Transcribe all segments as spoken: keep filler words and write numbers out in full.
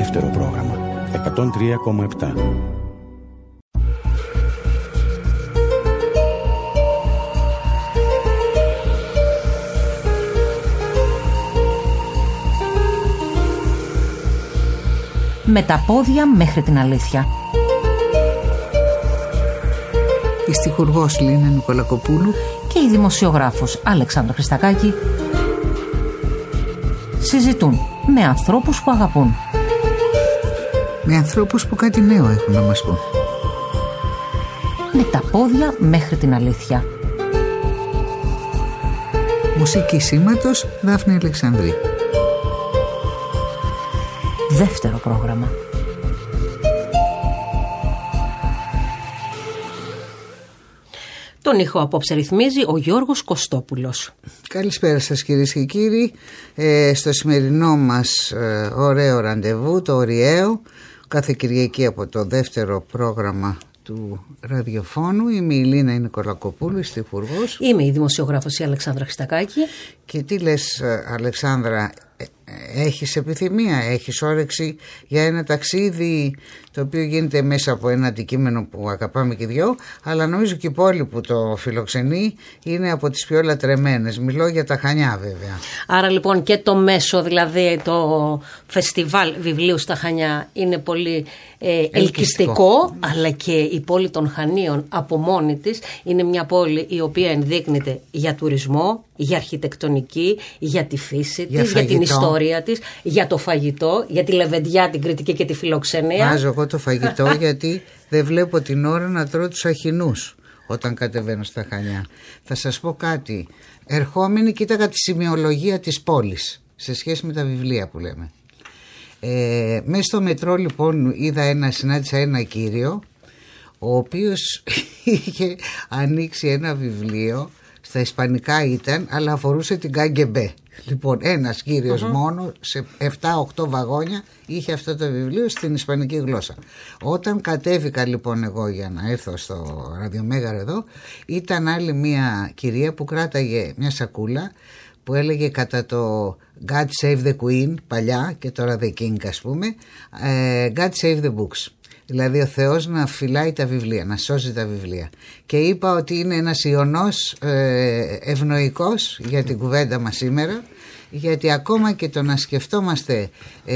Δεύτερο πρόγραμμα εκατόν τρία κόμμα επτά. Με τα πόδια μέχρι την αλήθεια. Η στιχουργός Λίνα Νικολακοπούλου Και η δημοσιογράφος Αλεξάνδρα Χριστακάκη συζητούν με ανθρώπους που αγαπούν. Με ανθρώπους που κάτι νέο έχουν να μας πούν. Με τα πόδια μέχρι την αλήθεια. Μουσική σήματος Δάφνη Αλεξανδρή. Δεύτερο πρόγραμμα. Τον ήχο απόψε ρυθμίζει ο Γιώργος Κωστόπουλος. Καλησπέρα σας κυρίες και κύριοι. Ε, στο σημερινό μας ε, ωραίο ραντεβού, το ωριαίο, κάθε Κυριακή από το δεύτερο πρόγραμμα του ραδιοφώνου. Είμαι η Λίνα Νικολακοπούλου, η στιχουργός. Είμαι η δημοσιογράφος η Αλεξάνδρα Χριστακάκη. Και τι λες, Αλεξάνδρα, έχεις επιθυμία, έχεις όρεξη για ένα ταξίδι το οποίο γίνεται μέσα από ένα αντικείμενο που αγαπάμε και δυο, αλλά νομίζω και η πόλη που το φιλοξενεί είναι από τις πιο λατρεμένες. Μιλώ για τα Χανιά βέβαια. Άρα λοιπόν και το μέσο, δηλαδή το φεστιβάλ βιβλίου στα Χανιά είναι πολύ ε, ελκυστικό, ελκυστικό, αλλά και η πόλη των Χανίων από μόνη της είναι μια πόλη η οποία ενδείκνυται για τουρισμό, για αρχιτεκτονική, για τη φύση για της, φαγητό. Για την ιστορία της, για το φαγητό, για τη λεβεντιά, την κριτική και τη φιλοξενία. Βάζω εγώ το φαγητό γιατί δεν βλέπω την ώρα να τρώω τους αχινούς όταν κατεβαίνω στα Χανιά. Θα σας πω κάτι. Ερχόμενοι κοίταγα τη σημειολογία της πόλης σε σχέση με τα βιβλία που λέμε. Ε, μέσα στο μετρό λοιπόν είδα ένα, συνάντησα ένα κύριο ο οποίος είχε ανοίξει ένα βιβλίο. Στα ισπανικά ήταν, αλλά αφορούσε την ΚΑΓΚΕΜΠΕ. Λοιπόν, ένας κύριος uh-huh. μόνο σε επτά οκτώ βαγόνια είχε αυτό το βιβλίο στην ισπανική γλώσσα. Όταν κατέβηκα λοιπόν εγώ για να έρθω στο ραδιομέγαρο εδώ, ήταν άλλη μια κυρία που κράταγε μια σακούλα που έλεγε κατά το God Save the Queen παλιά και τώρα The King ας πούμε, God Save the Books. Δηλαδή ο Θεός να φυλάει τα βιβλία, να σώζει τα βιβλία. Και είπα ότι είναι ένας ιονός ε, ευνοϊκός για την κουβέντα μας σήμερα, γιατί ακόμα και το να σκεφτόμαστε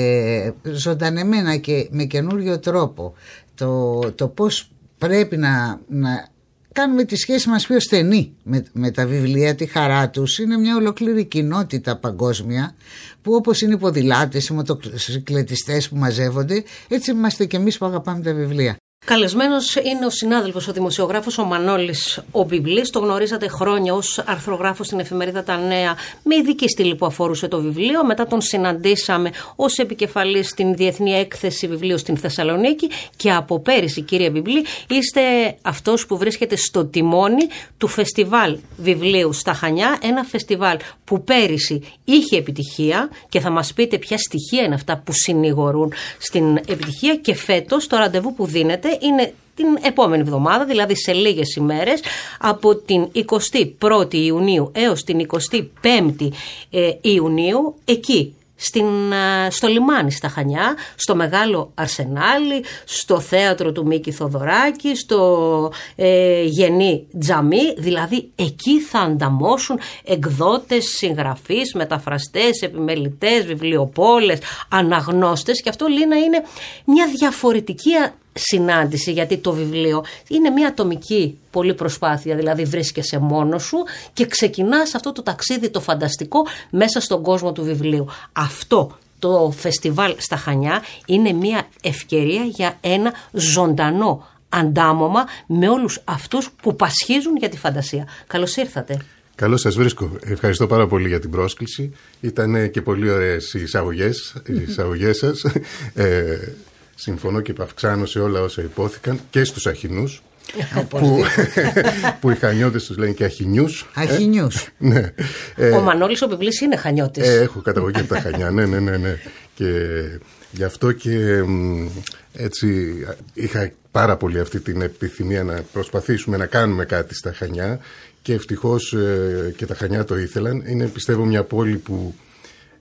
ε, ζωντανεμένα και με καινούριο τρόπο το, το πώς πρέπει να, να κάνουμε τη σχέση μας πιο στενή με, με τα βιβλία, τη χαρά τους. Είναι μια ολόκληρη κοινότητα παγκόσμια που όπως είναι οι ποδηλάτες, οι μοτοσυκλετιστές που μαζεύονται, έτσι είμαστε και εμείς που αγαπάμε τα βιβλία. Καλεσμένος είναι ο συνάδελφος, ο δημοσιογράφος ο Μανώλης ο Μπιμπλής. Το γνωρίζατε χρόνια ως αρθρογράφος στην εφημερίδα Τα Νέα με ειδική στήλη που αφορούσε το βιβλίο. Μετά τον συναντήσαμε ως επικεφαλής στην Διεθνή Έκθεση Βιβλίου στην Θεσσαλονίκη και από πέρυσι, κύριε Μπιμπλή, είστε αυτός που βρίσκεται στο τιμόνι του φεστιβάλ βιβλίου στα Χανιά. Ένα φεστιβάλ που πέρυσι είχε επιτυχία και θα μας πείτε ποια στοιχεία είναι αυτά που συνηγορούν στην επιτυχία, και φέτος το ραντεβού που δίνεται είναι την επόμενη εβδομάδα, δηλαδή σε λίγες ημέρες, από την εικοστή πρώτη Ιουνίου έως την εικοστή πέμπτη ε, Ιουνίου, εκεί στην, στο λιμάνι στα Χανιά, στο Μεγάλο Αρσενάλι, στο θέατρο του Μίκη Θοδωράκη, στο ε, Γενή Τζαμί. Δηλαδή εκεί θα ανταμώσουν εκδότες, συγγραφείς, μεταφραστές, επιμελητές, βιβλιοπόλες, αναγνώστες, και αυτό, Λίνα, είναι μια διαφορετική συνάντηση, γιατί το βιβλίο είναι μια ατομική πολύ προσπάθεια, δηλαδή βρίσκεσαι μόνος σου και ξεκινάς αυτό το ταξίδι το φανταστικό μέσα στον κόσμο του βιβλίου. Αυτό το φεστιβάλ στα Χανιά είναι μια ευκαιρία για ένα ζωντανό αντάμωμα με όλους αυτούς που πασχίζουν για τη φαντασία. Καλώς ήρθατε. Καλώς σας βρίσκω. Ευχαριστώ πάρα πολύ για την πρόσκληση. Ήταν και πολύ ωραίες οι εισαγωγές, οι εισαγωγές σας. Ε, Συμφωνώ και επαυξάνω σε όλα όσα υπόθηκαν και στους αχινούς που, που οι Χανιώτες τους λένε και αχινιούς. Αχινιούς. Ε, ναι. Ο Μανώλης ο Μπιμπλής είναι Χανιώτης. Ε, έχω καταγωγή από τα Χανιά, ναι, ναι, ναι, ναι. Και γι' αυτό και έτσι είχα πάρα πολύ αυτή την επιθυμία να προσπαθήσουμε να κάνουμε κάτι στα Χανιά, και ευτυχώς και τα Χανιά το ήθελαν. Είναι, πιστεύω, μια πόλη που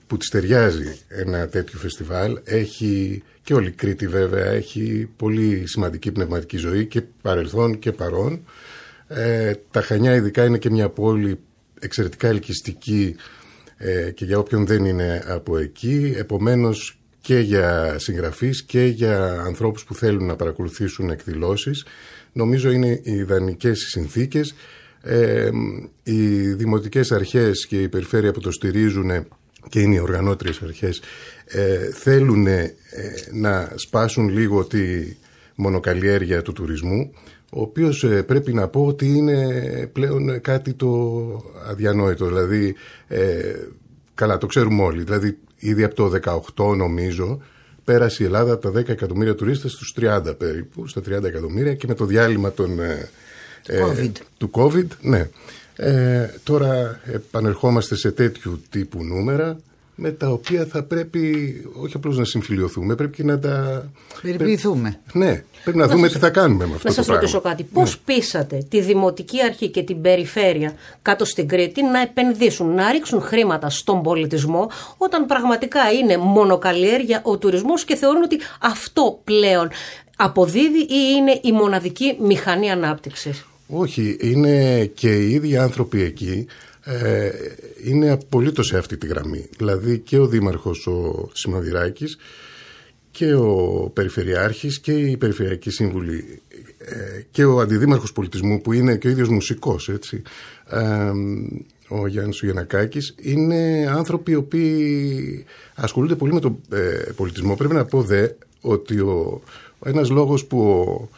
που της ταιριάζει ένα τέτοιο φεστιβάλ. Έχει και όλη η Κρήτη βέβαια, έχει πολύ σημαντική πνευματική ζωή και παρελθόν και παρόν. Ε, τα Χανιά ειδικά είναι και μια πόλη εξαιρετικά ελκυστική ε, και για όποιον δεν είναι από εκεί, επομένως και για συγγραφείς και για ανθρώπους που θέλουν να παρακολουθήσουν εκδηλώσεις. Νομίζω είναι οι ιδανικές συνθήκες. Ε, οι δημοτικές αρχές και η περιφέρεια που το στηρίζουν και είναι οι οργανώτριες αρχές ε, θέλουν ε, να σπάσουν λίγο τη μονοκαλλιέργεια του τουρισμού, ο οποίος ε, πρέπει να πω ότι είναι πλέον κάτι το αδιανόητο. Δηλαδή, ε, καλά το ξέρουμε όλοι, δηλαδή ήδη από το δεκαοκτώ νομίζω πέρασε η Ελλάδα από τα δέκα εκατομμύρια τουρίστες στους τριάντα περίπου, στα τριάντα εκατομμύρια, και με το διάλειμμα των, ε, COVID. του COVID, ναι. Ε, τώρα επανερχόμαστε σε τέτοιου τύπου νούμερα, με τα οποία θα πρέπει όχι απλώς να συμφιλιωθούμε, πρέπει και να τα περιποιηθούμε. Πρέπει... Ναι, πρέπει να, να δούμε σας... τι θα κάνουμε με αυτό να το πράγμα. Να σας ρωτήσω κάτι. Πώς ναι. πείσατε τη Δημοτική Αρχή και την Περιφέρεια κάτω στην Κρήτη να επενδύσουν, να ρίξουν χρήματα στον πολιτισμό, όταν πραγματικά είναι μονοκαλλιέργεια ο τουρισμός και θεωρούν ότι αυτό πλέον αποδίδει ή είναι η μοναδική μηχανή ανάπτυξης? Όχι, είναι και οι ίδιοι άνθρωποι εκεί. Ε, είναι απολύτως σε αυτή τη γραμμή. Δηλαδή και ο Δήμαρχος ο Σιμαδηράκης και ο Περιφερειάρχης και η Περιφερειακή Σύμβουλη ε, και ο Αντιδήμαρχος Πολιτισμού, που είναι και ο ίδιος μουσικός, έτσι, ε, ο Γιάννης Γιαννακάκης, είναι άνθρωποι οι οποίοι ασχολούνται πολύ με τον ε, πολιτισμό. Πρέπει να πω δε ότι ο, ο ένας λόγος που ο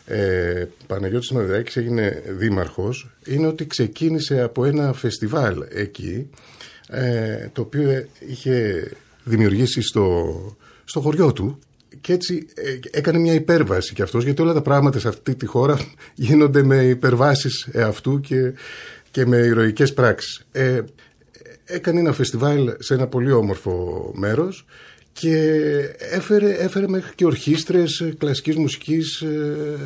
Ε, Παναγιώτης Σιμαδηράκης έγινε δήμαρχος είναι ότι ξεκίνησε από ένα φεστιβάλ εκεί, ε, το οποίο είχε δημιουργήσει στο, στο χωριό του, και έτσι ε, έκανε μια υπέρβαση κι αυτός, γιατί όλα τα πράγματα σε αυτή τη χώρα γίνονται με υπερβάσεις εαυτού και, και με ηρωικές πράξεις. Ε, έκανε ένα φεστιβάλ σε ένα πολύ όμορφο μέρος και έφερε, έφερε μέχρι και ορχήστρες κλασικής μουσικής ε,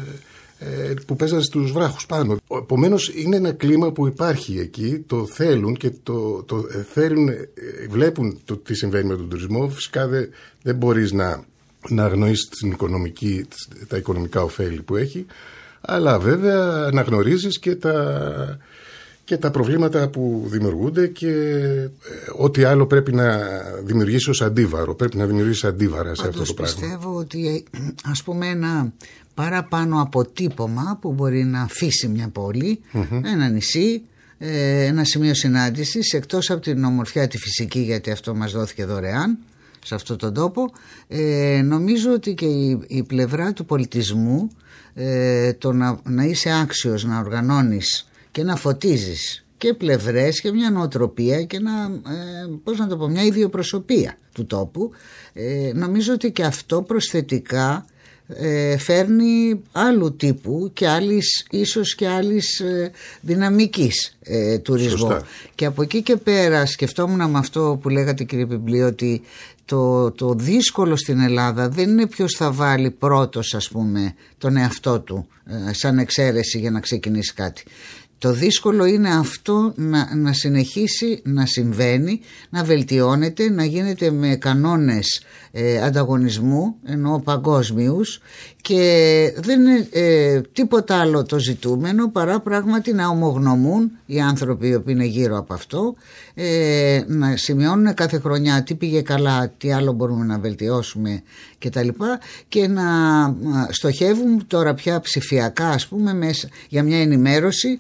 ε, που παίζανε στους βράχους πάνω. Επομένως είναι ένα κλίμα που υπάρχει εκεί, το θέλουν και το, το ε, θέλουν, ε, βλέπουν το τι συμβαίνει με τον τουρισμό. Φυσικά δεν, δεν μπορείς να, να αγνοήσεις την οικονομική, τα οικονομικά ωφέλη που έχει, αλλά βέβαια αναγνωρίζεις και τα... και τα προβλήματα που δημιουργούνται και ε, ό,τι άλλο πρέπει να δημιουργήσει ως αντίβαρο. Πρέπει να δημιουργήσει αντίβαρα σε αυτό το πράγμα. Πιστεύω ότι ας πούμε ένα παραπάνω αποτύπωμα που μπορεί να αφήσει μια πόλη, mm-hmm. ένα νησί, ε, ένα σημείο συνάντησης, εκτός από την ομορφιά τη φυσική, γιατί αυτό μας δόθηκε δωρεάν σε αυτόν τον τόπο, ε, νομίζω ότι και η, η πλευρά του πολιτισμού, ε, το να, να είσαι άξιος να οργανώνεις και να φωτίζεις και πλευρές και μια νοοτροπία και να, ε, πώς να το πω, μια ιδιοπροσωπία του τόπου, ε, νομίζω ότι και αυτό προσθετικά ε, φέρνει άλλου τύπου και άλλης, ίσως και άλλης ε, δυναμικής ε, τουρισμού. Σωστά. Και από εκεί και πέρα σκεφτόμουν με αυτό που λέγατε, κύριε Πιμπλή, ότι το, το δύσκολο στην Ελλάδα δεν είναι ποιος θα βάλει πρώτος, ας πούμε, τον εαυτό του ε, σαν εξαίρεση για να ξεκινήσει κάτι. Το δύσκολο είναι αυτό να, να συνεχίσει να συμβαίνει, να βελτιώνεται, να γίνεται με κανόνες ε, ανταγωνισμού, εννοώ παγκόσμιους, και δεν είναι ε, τίποτα άλλο το ζητούμενο παρά πράγματι να ομογνωμούν οι άνθρωποι οι οποίοι είναι γύρω από αυτό, ε, να σημειώνουν κάθε χρονιά τι πήγε καλά, τι άλλο μπορούμε να βελτιώσουμε κτλ. Και να στοχεύουν τώρα πια ψηφιακά, ας πούμε, μέσα, για μια ενημέρωση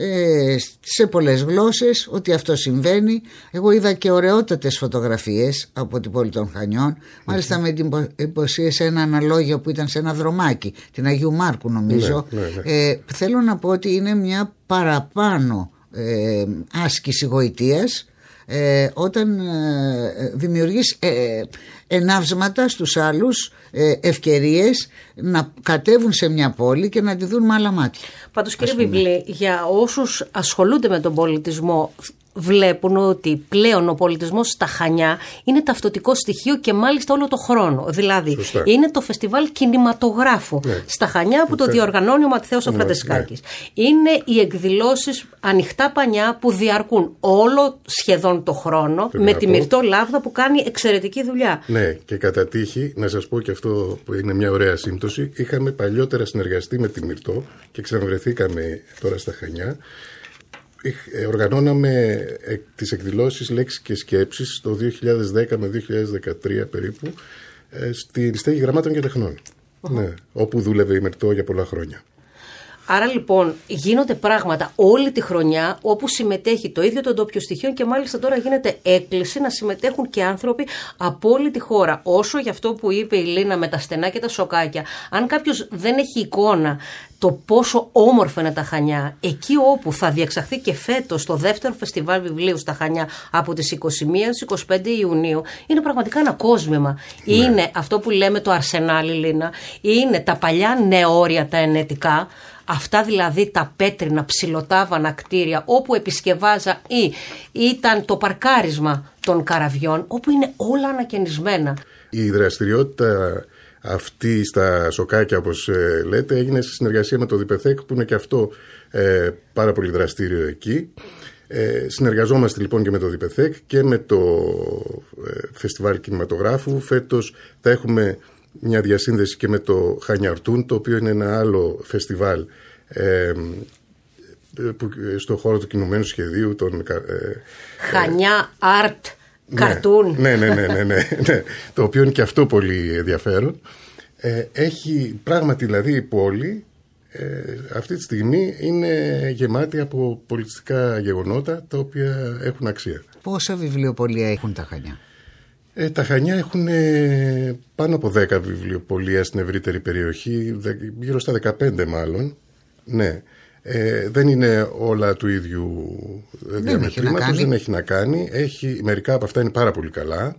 ε, σε πολλές γλώσσες ότι αυτό συμβαίνει. Εγώ είδα και ωραιότατες φωτογραφίες από την πόλη των Χανιών, μάλιστα με την εντυπωσίασε ένα αναλόγιο που ήταν σε ένα δρομάκι, την Αγίου Μάρκου νομίζω. Ναι, ναι, ναι. Ε, θέλω να πω ότι είναι μια παραπάνω ε, άσκηση γοητείας ε, όταν ε, δημιουργείς ε, εναύσματα στους άλλους, ε, ευκαιρίες να κατέβουν σε μια πόλη και να τη δουν με άλλα μάτια. Πάντως, κύριε Πιμπλή, για όσους ασχολούνται με τον πολιτισμό, βλέπουν ότι πλέον ο πολιτισμός στα Χανιά είναι ταυτοτικό στοιχείο και μάλιστα όλο το χρόνο. Δηλαδή, σωστά, είναι το φεστιβάλ κινηματογράφου, ναι, στα Χανιά που το διοργανώνει ο Ματθαίος ο Φραντεσκάκης. Ναι. Είναι οι εκδηλώσεις ανοιχτά πανιά που διαρκούν όλο σχεδόν το χρόνο, με τη Μυρτώ Λάβδα που κάνει εξαιρετική δουλειά. Ναι, και κατά τύχη, να σας πω και αυτό που είναι μια ωραία σύμπτωση, είχαμε παλιότερα συνεργαστεί με τη Μυρτώ και ξαναβρεθήκαμε τώρα στα Χανιά. Οργανώναμε τις εκδηλώσεις Λέξεις και Σκέψεις το δύο χιλιάδες δέκα με δύο χιλιάδες δεκατρία περίπου στη Στέγη Γραμμάτων και Τεχνών, uh-huh, ναι, όπου δούλευε η Μυρτώ για πολλά χρόνια. Άρα λοιπόν γίνονται πράγματα όλη τη χρονιά όπου συμμετέχει το ίδιο το ντόπιο στοιχείο και μάλιστα τώρα γίνεται έκκληση να συμμετέχουν και άνθρωποι από όλη τη χώρα. Όσο για αυτό που είπε η Λίνα με τα στενά και τα σοκάκια, αν κάποιος δεν έχει εικόνα το πόσο όμορφα είναι τα Χανιά, εκεί όπου θα διεξαχθεί και φέτος το δεύτερο φεστιβάλ βιβλίου στα Χανιά από τις είκοσι μία έως είκοσι πέντε Ιουνίου, είναι πραγματικά ένα κόσμημα. Ναι. Είναι αυτό που λέμε το αρσενάλι, Λίνα, είναι τα παλιά νεόρια τα ενετικά, αυτά δηλαδή τα πέτρινα ψιλοτάβανα κτίρια όπου επισκευάζα ή ήταν το παρκάρισμα των καραβιών, όπου είναι όλα ανακαινισμένα. Η δραστηριότητα αυτή στα σοκάκια, όπως ε, λέτε, έγινε σε συνεργασία με το ΔΙΠΕΘΕΚ, που είναι και αυτό ε, πάρα πολύ δραστήριο εκεί. Ε, συνεργαζόμαστε λοιπόν και με το ΔΙΠΕΘΕΚ και με το ε, Φεστιβάλ Κινηματογράφου. Φέτος θα έχουμε μια διασύνδεση και με το Χανιαρτούν, το οποίο είναι ένα άλλο φεστιβάλ ε, που, στο χώρο του κινουμένου σχεδίου. Τον, ε, Χανιά Art Καρτούν. Ναι, ναι, ναι, ναι, ναι, ναι, ναι, το οποίο είναι και αυτό πολύ ενδιαφέρον. Ε, έχει πράγματι δηλαδή η πόλη ε, αυτή τη στιγμή είναι γεμάτη από πολιτιστικά γεγονότα τα οποία έχουν αξία. Πόσα βιβλιοπωλεία έχουν τα Χανιά? Ε, τα Χανιά έχουν ε, πάνω από δέκα βιβλιοπωλεία στην ευρύτερη περιοχή, δε, γύρω στα δεκαπέντε μάλλον. Ναι. Ε, δεν είναι όλα του ίδιου διαμετρήματος, δεν έχει να κάνει. Έχει, μερικά από αυτά είναι πάρα πολύ καλά.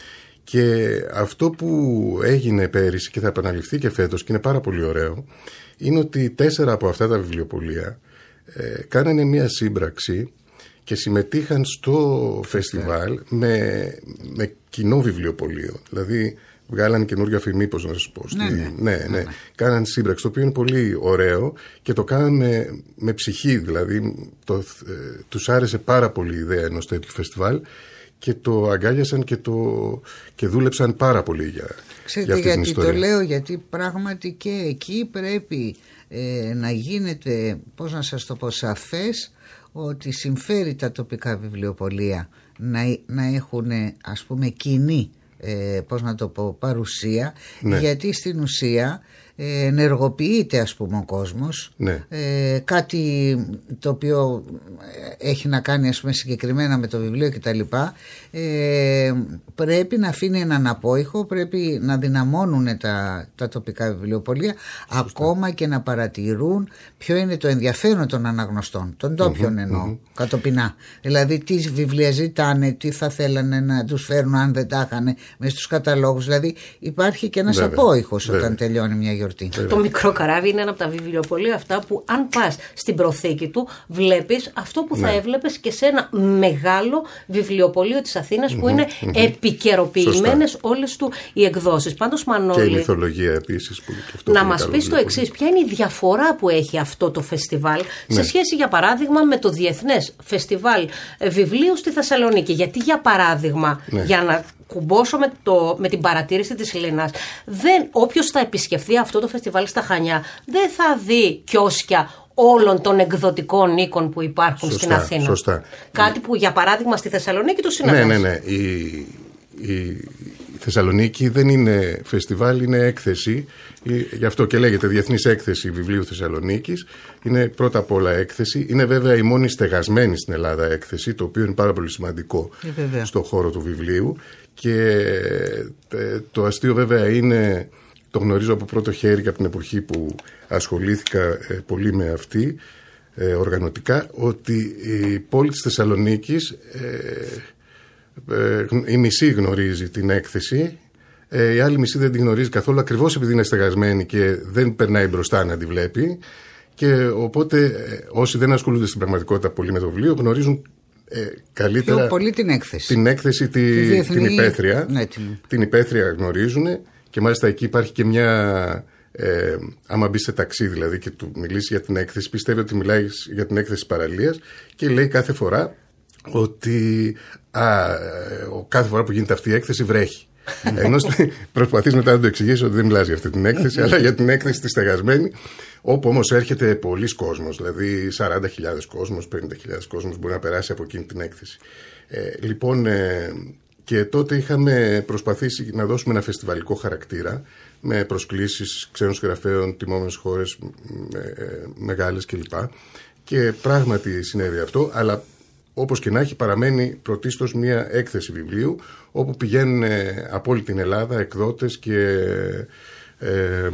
Και αυτό που έγινε πέρυσι και θα επαναληφθεί και φέτος και είναι πάρα πολύ ωραίο, είναι ότι τέσσερα από αυτά τα βιβλιοπωλεία ε, κάνανε μια σύμπραξη και συμμετείχαν στο φεστιβάλ με, με κοινό βιβλιοπωλείο. Δηλαδή βγάλαν καινούργια αφημί, πώς να σας πω. Ναι, στη... ναι, ναι, ναι. ναι. Κάναν σύμπραξη, το οποίο είναι πολύ ωραίο και το κάναν με, με ψυχή. Δηλαδή το, ε, τους άρεσε πάρα πολύ η ιδέα ενός τέτοιου φεστιβάλ και το αγκάλιασαν και, το, και δούλεψαν πάρα πολύ για, Ξέρετε, για αυτή γιατί την ιστορία. Το λέω γιατί πράγματι και εκεί πρέπει ε, να γίνεται, πώς να σας το πω, σαφές ότι συμφέρει τα τοπικά βιβλιοπωλεία να, να έχουν, ας πούμε, κοινή ε, πώς να το πω, παρουσία, ναι, γιατί στην ουσία ε, ενεργοποιείται, ας πούμε, ο κόσμος, ναι, ε, κάτι το οποίο έχει να κάνει, ας πούμε, συγκεκριμένα με το βιβλίο κτλ. Ε, πρέπει να αφήνει έναν απόϊχο, πρέπει να δυναμώνουν τα, τα τοπικά βιβλιοπωλεία, ακόμα και να παρατηρούν ποιο είναι το ενδιαφέρον των αναγνωστών, των ντόπιων, mm-hmm, εννοώ, mm-hmm, κατοπινά. Δηλαδή τι βιβλία ζητάνε, τι θα θέλανε να τους φέρουν αν δεν τα είχαν μες στους καταλόγους. Δηλαδή υπάρχει και ένας απόϊχος όταν τελειώνει μια γιορτή. Βέβαια. Το μικρό καράβι είναι ένα από τα βιβλιοπωλεία αυτά που αν πας στην προθήκη του βλέπεις αυτό που, ναι, θα έβλεπες και σε ένα μεγάλο βιβλιοπωλείο της Αθήνας, mm-hmm, που είναι, mm-hmm, επικαιροποιημένες όλες του οι εκδόσεις. Πάντως, Μανώλη, και η μυθολογία επίσης. Που και αυτό να μας πεις το εξής, ποια είναι η διαφορά που έχει αυτό το φεστιβάλ, ναι, σε σχέση για παράδειγμα με το Διεθνές Φεστιβάλ Βιβλίου στη Θεσσαλονίκη? Γιατί για παράδειγμα, ναι, για να κουμπώσω με, το, με την παρατήρηση της Λίνας, δεν, όποιος θα επισκεφθεί αυτό το φεστιβάλ στα Χανιά δεν θα δει κιόσκια όλων των εκδοτικών οίκων που υπάρχουν, σωστά, στην Αθήνα. Σωστά. Κάτι που για παράδειγμα στη Θεσσαλονίκη το συναντάς. Ναι, ναι, ναι. Η, η, η Θεσσαλονίκη δεν είναι φεστιβάλ, είναι έκθεση. Γι' αυτό και λέγεται Διεθνής Έκθεση Βιβλίου Θεσσαλονίκης. Είναι πρώτα απ' όλα έκθεση. Είναι βέβαια η μόνη στεγασμένη στην Ελλάδα έκθεση, το οποίο είναι πάρα πολύ σημαντικό ε, στον χώρο του βιβλίου. Και το αστείο βέβαια είναι, το γνωρίζω από πρώτο χέρι και από την εποχή που ασχολήθηκα ε, πολύ με αυτή ε, οργανωτικά, ότι η πόλη της Θεσσαλονίκης ε, ε, η μισή γνωρίζει την έκθεση, ε, η άλλη μισή δεν την γνωρίζει καθόλου, ακριβώς επειδή είναι στεγασμένη και δεν περνάει μπροστά να τη βλέπει, και οπότε ε, όσοι δεν ασχολούνται στην πραγματικότητα πολύ με το βιβλίο γνωρίζουν Ε, καλύτερα πιο πολύ την έκθεση. Την έκθεση τη, τη διεθνή, την υπαίθρια. Ναι, την... την υπαίθρια γνωρίζουν και μάλιστα εκεί υπάρχει και μια. Ε, άμα μπει σε ταξί δηλαδή και του μιλήσει για την έκθεση, πιστεύει ότι μιλάει για την έκθεση παραλίας και λέει κάθε φορά ότι α, κάθε φορά που γίνεται αυτή η έκθεση βρέχει. Ενώ προσπαθείς μετά να το εξηγήσει ότι δεν μιλάς για αυτή την έκθεση, αλλά για την έκθεση τη στεγασμένη, όπου όμως έρχεται πολλής κόσμος, δηλαδή σαράντα χιλιάδες κόσμος, πενήντα χιλιάδες κόσμος μπορεί να περάσει από εκείνη την έκθεση. Ε, λοιπόν, ε, και τότε είχαμε προσπαθήσει να δώσουμε ένα φεστιβαλικό χαρακτήρα με προσκλήσεις ξένων συγγραφέων, τιμόμενες χώρες ε, μεγάλες κλπ. Και πράγματι συνέβη αυτό, αλλά όπως και να έχει παραμένει πρωτίστως μια έκθεση βιβλίου όπου πηγαίνουν από όλη την Ελλάδα εκδότες και ε, ε,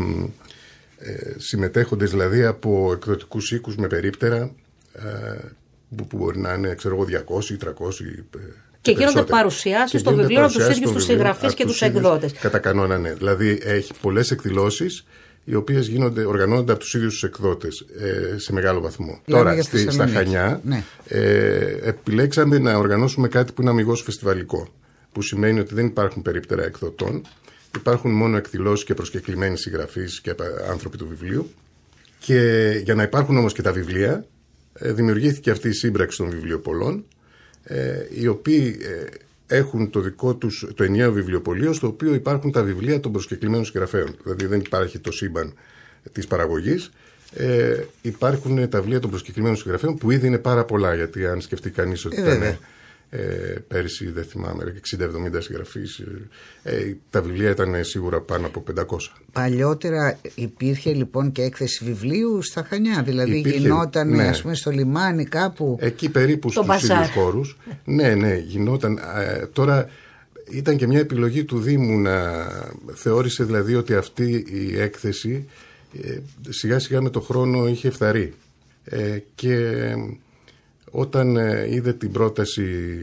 συμμετέχοντες δηλαδή από εκδοτικούς οίκους με περίπτερα ε, που, που μπορεί να είναι ξέρω εγώ διακόσιοι ή τριακόσιοι και γίνονται παρουσιάσεις στο βιβλίο από τους ίδιους τους συγγραφείς και τους εκδότες. Κατά κανόνα, ναι. Δηλαδή έχει πολλές εκδηλώσεις οι οποίες γίνονται, οργανώνονται από τους ίδιους τους εκδότες ε, σε μεγάλο βαθμό. Λέμε τώρα, στη, στα Χανιά ναι. ε, επιλέξαμε να οργανώσουμε κάτι που είναι αμιγώς φεστιβαλικό. Που σημαίνει ότι δεν υπάρχουν περίπτερα εκδοτών. Υπάρχουν μόνο εκδηλώσεις και προσκεκλημένοι συγγραφείς και άνθρωποι του βιβλίου. Και για να υπάρχουν όμως και τα βιβλία, ε, δημιουργήθηκε αυτή η σύμπραξη των βιβλιοπολών, ε, οι οποίοι ε, έχουν το δικό τους το ενιαίο βιβλιοπωλείο, στο οποίο υπάρχουν τα βιβλία των προσκεκλημένων συγγραφέων. Δηλαδή δεν υπάρχει το σύμπαν της παραγωγής. Ε, υπάρχουν τα βιβλία των προσκεκλημένων συγγραφέων που ήδη είναι πάρα πολλά. Γιατί αν σκεφτεί κανείς ότι ε, ήταν ε, πέρυσι, δεν θυμάμαι, εξήντα εβδομήντα συγγραφείς, ε, τα βιβλία ήταν σίγουρα πάνω από πεντακόσια. Παλιότερα υπήρχε λοιπόν και έκθεση βιβλίου στα Χανιά. Δηλαδή υπήρχε, γινόταν ναι. ας πούμε στο λιμάνι κάπου. Εκεί περίπου στους ίδιους χώρους. Ναι, ναι, γινόταν. Ε, τώρα ήταν και μια επιλογή του Δήμου να θεώρησε δηλαδή ότι αυτή η έκθεση ε, σιγά σιγά με το χρόνο είχε φθαρεί. Ε, και όταν ε, είδε την πρόταση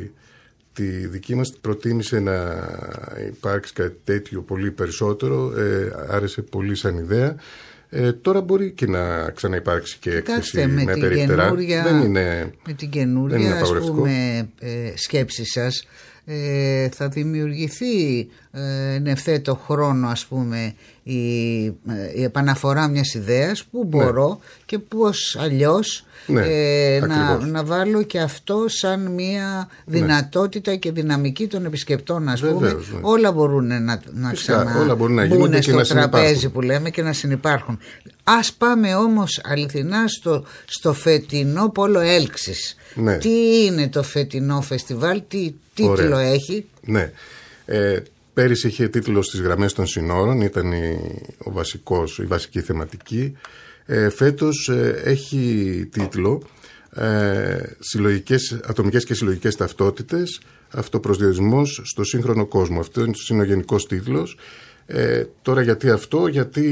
τη δική μας, προτίμησε να υπάρξει κάτι τέτοιο πολύ περισσότερο, ε, άρεσε πολύ σαν ιδέα. Ε, τώρα μπορεί και να ξαναυπάρξει και έκθεση με, με περίπτερα. Δεν είναι, με την καινούρια ας πούμε, ε, σκέψη σας ε, θα δημιουργηθεί ε, εν ευθέτω χρόνο ας πούμε η, η επαναφορά μιας ιδέας που μπορώ ναι. και πώς αλλιώς ναι, ε, να, να βάλω και αυτό σαν μια δυνατότητα ναι. και δυναμική των επισκεπτών ας πούμε. Βεβαίως, ναι. Όλα μπορούν να, να ξαναμπούν στο τραπέζι που λέμε και να συνυπάρχουν. Ας πάμε όμως αληθινά στο, στο φετινό Πόλο Έλξης. Ναι. Τι είναι το φετινό φεστιβάλ, τι τίτλο Ωραία. έχει? Ναι, ε, πέρυσι είχε τίτλο στις γραμμές των συνόρων, ήταν η, ο βασικός, η βασική θεματική. Ε, φέτος ε, έχει τίτλο ε, συλλογικές, ατομικές και συλλογικές ταυτότητες, αυτοπροσδιορισμός στο σύγχρονο κόσμο. Αυτό είναι ο γενικός τίτλος. Ε, τώρα γιατί αυτό? Γιατί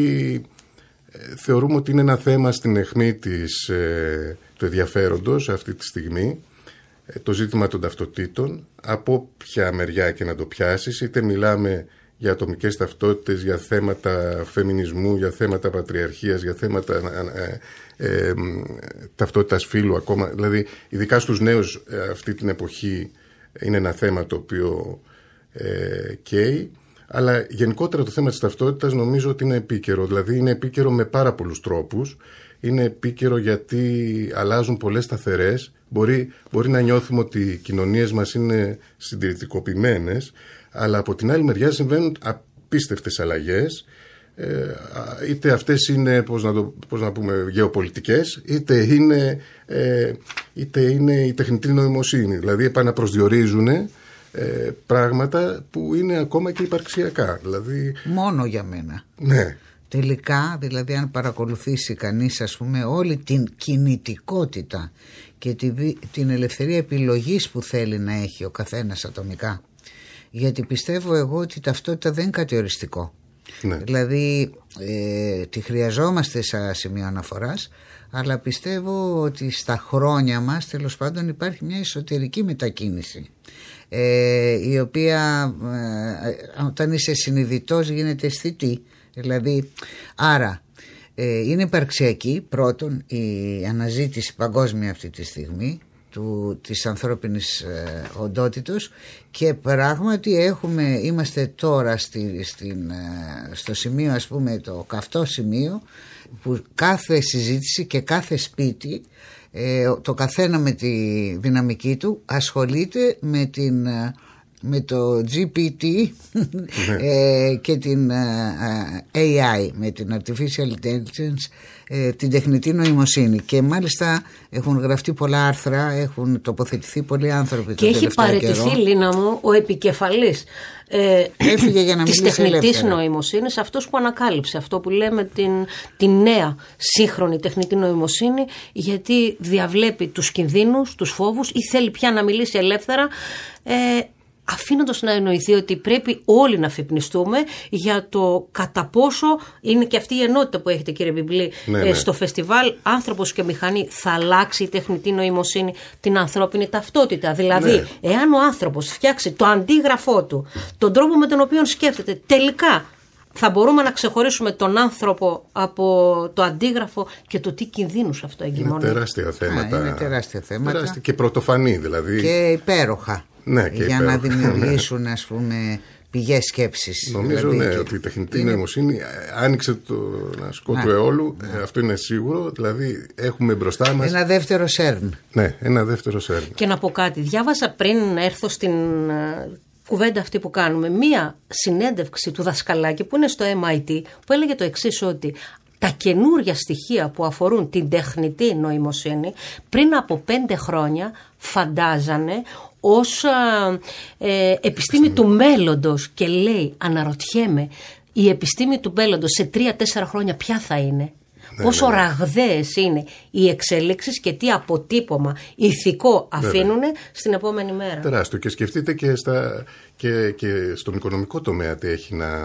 ε, θεωρούμε ότι είναι ένα θέμα στην αιχμή της, ε, του ενδιαφέροντος αυτή τη στιγμή, ε, το ζήτημα των ταυτοτήτων, από ποια μεριά και να το πιάσεις, είτε μιλάμε για ατομικές ταυτότητες, για θέματα φεμινισμού, για θέματα πατριαρχίας, για θέματα ε, ε, ε, ταυτότητας φύλου ακόμα. Δηλαδή, ειδικά στους νέους ε, αυτή την εποχή είναι ένα θέμα το οποίο ε, καίει. Αλλά γενικότερα το θέμα της ταυτότητας νομίζω ότι είναι επίκαιρο. Δηλαδή, είναι επίκαιρο με πάρα πολλούς τρόπους. Είναι επίκαιρο γιατί αλλάζουν πολλές σταθερές. Μπορεί, μπορεί να νιώθουμε ότι οι κοινωνίες μας είναι συντηρητικοποιημένες, αλλά από την άλλη μεριά συμβαίνουν απίστευτες αλλαγές, ε, είτε αυτές είναι, πώς να, το, πώς να πούμε, γεωπολιτικές, είτε είναι, ε, είτε είναι η τεχνητή νοημοσύνη. Δηλαδή επαναπροσδιορίζουν ε, πράγματα που είναι ακόμα και υπαρξιακά. Δηλαδή, μόνο για μένα. Ναι. Τελικά, δηλαδή αν παρακολουθήσει κανείς ας πούμε όλη την κινητικότητα και τη, την ελευθερία επιλογής που θέλει να έχει ο καθένας ατομικά, γιατί πιστεύω εγώ ότι η ταυτότητα δεν είναι κάτι οριστικό. Ναι. Δηλαδή ε, τη χρειαζόμαστε σαν σημείο αναφοράς, αλλά πιστεύω ότι στα χρόνια μας τέλος πάντων υπάρχει μια εσωτερική μετακίνηση, ε, η οποία ε, όταν είσαι συνειδητός γίνεται αισθητή. Δηλαδή, άρα ε, είναι υπαρξιακή πρώτον η αναζήτηση παγκόσμια αυτή τη στιγμή του, της ανθρώπινης ε, οντότητος, και πράγματι έχουμε, είμαστε τώρα στη, στην, ε, στο σημείο, ας πούμε, το καυτό σημείο που κάθε συζήτηση και κάθε σπίτι, ε, το καθένα με τη δυναμική του, ασχολείται με την... με το τζι πι τι ε, και την ε, έι άι, με την Artificial Intelligence, ε, την τεχνητή νοημοσύνη, και μάλιστα έχουν γραφτεί πολλά άρθρα, έχουν τοποθετηθεί πολλοί άνθρωποι και έχει παραιτηθεί, Λίνα μου, ο επικεφαλής ε, έφυγε για να της τεχνητής νοημοσύνης, αυτός που ανακάλυψε αυτό που λέμε την, την νέα σύγχρονη τεχνητή νοημοσύνη, γιατί διαβλέπει τους κινδύνους, τους φόβους, ή θέλει πια να μιλήσει ελεύθερα, ε, αφήνοντας να εννοηθεί ότι πρέπει όλοι να αφυπνιστούμε για το κατά πόσο είναι και αυτή η ενότητα που έχετε, κύριε Μπιμπλή, ναι, ναι. στο φεστιβάλ «Άνθρωπος και μηχανή». Θα αλλάξει η τεχνητή νοημοσύνη την ανθρώπινη ταυτότητα. Δηλαδή, ναι. εάν ο άνθρωπος φτιάξει το αντίγραφό του, τον τρόπο με τον οποίο σκέφτεται, τελικά θα μπορούμε να ξεχωρίσουμε τον άνθρωπο από το αντίγραφο και το τι κινδύνους αυτό εγκυμονεί. Είναι τεράστια θέματα. Α, είναι τεράστια θέματα. Τεράστια και πρωτοφανή δηλαδή. Και υπέροχα. Ναι, και για υπέροχα. Να δημιουργήσουν, ας πούμε, πηγές σκέψης. Νομίζω δηλαδή, ναι, και... ότι η τεχνητή είναι... νοημοσύνη άνοιξε το ασκό του αιώλου. Ναι. Αυτό είναι σίγουρο. Δηλαδή έχουμε μπροστά μας ένα δεύτερο σέρν. Ναι, ένα δεύτερο σέρν. Και να πω κάτι. Διάβασα πριν έρθω στην κουβέντα αυτή που κάνουμε μία συνέντευξη του δασκαλάκη που είναι στο εμ άι τι, που έλεγε το εξής, ότι τα καινούρια στοιχεία που αφορούν την τεχνητή νοημοσύνη πριν από πέντε χρόνια φαντάζανε ως ε, επιστήμη του μέλλοντος, και λέει, αναρωτιέμαι, η επιστήμη του μέλλοντος σε τρία-τέσσερα χρόνια ποια θα είναι. Ναι, πόσο ναι, ναι. ραγδαίες είναι οι εξέλιξεις και τι αποτύπωμα ηθικό αφήνουν ναι, ναι. στην επόμενη μέρα. Τεράστιο. Και σκεφτείτε και, στα, και, και στον οικονομικό τομέα τι έχει να,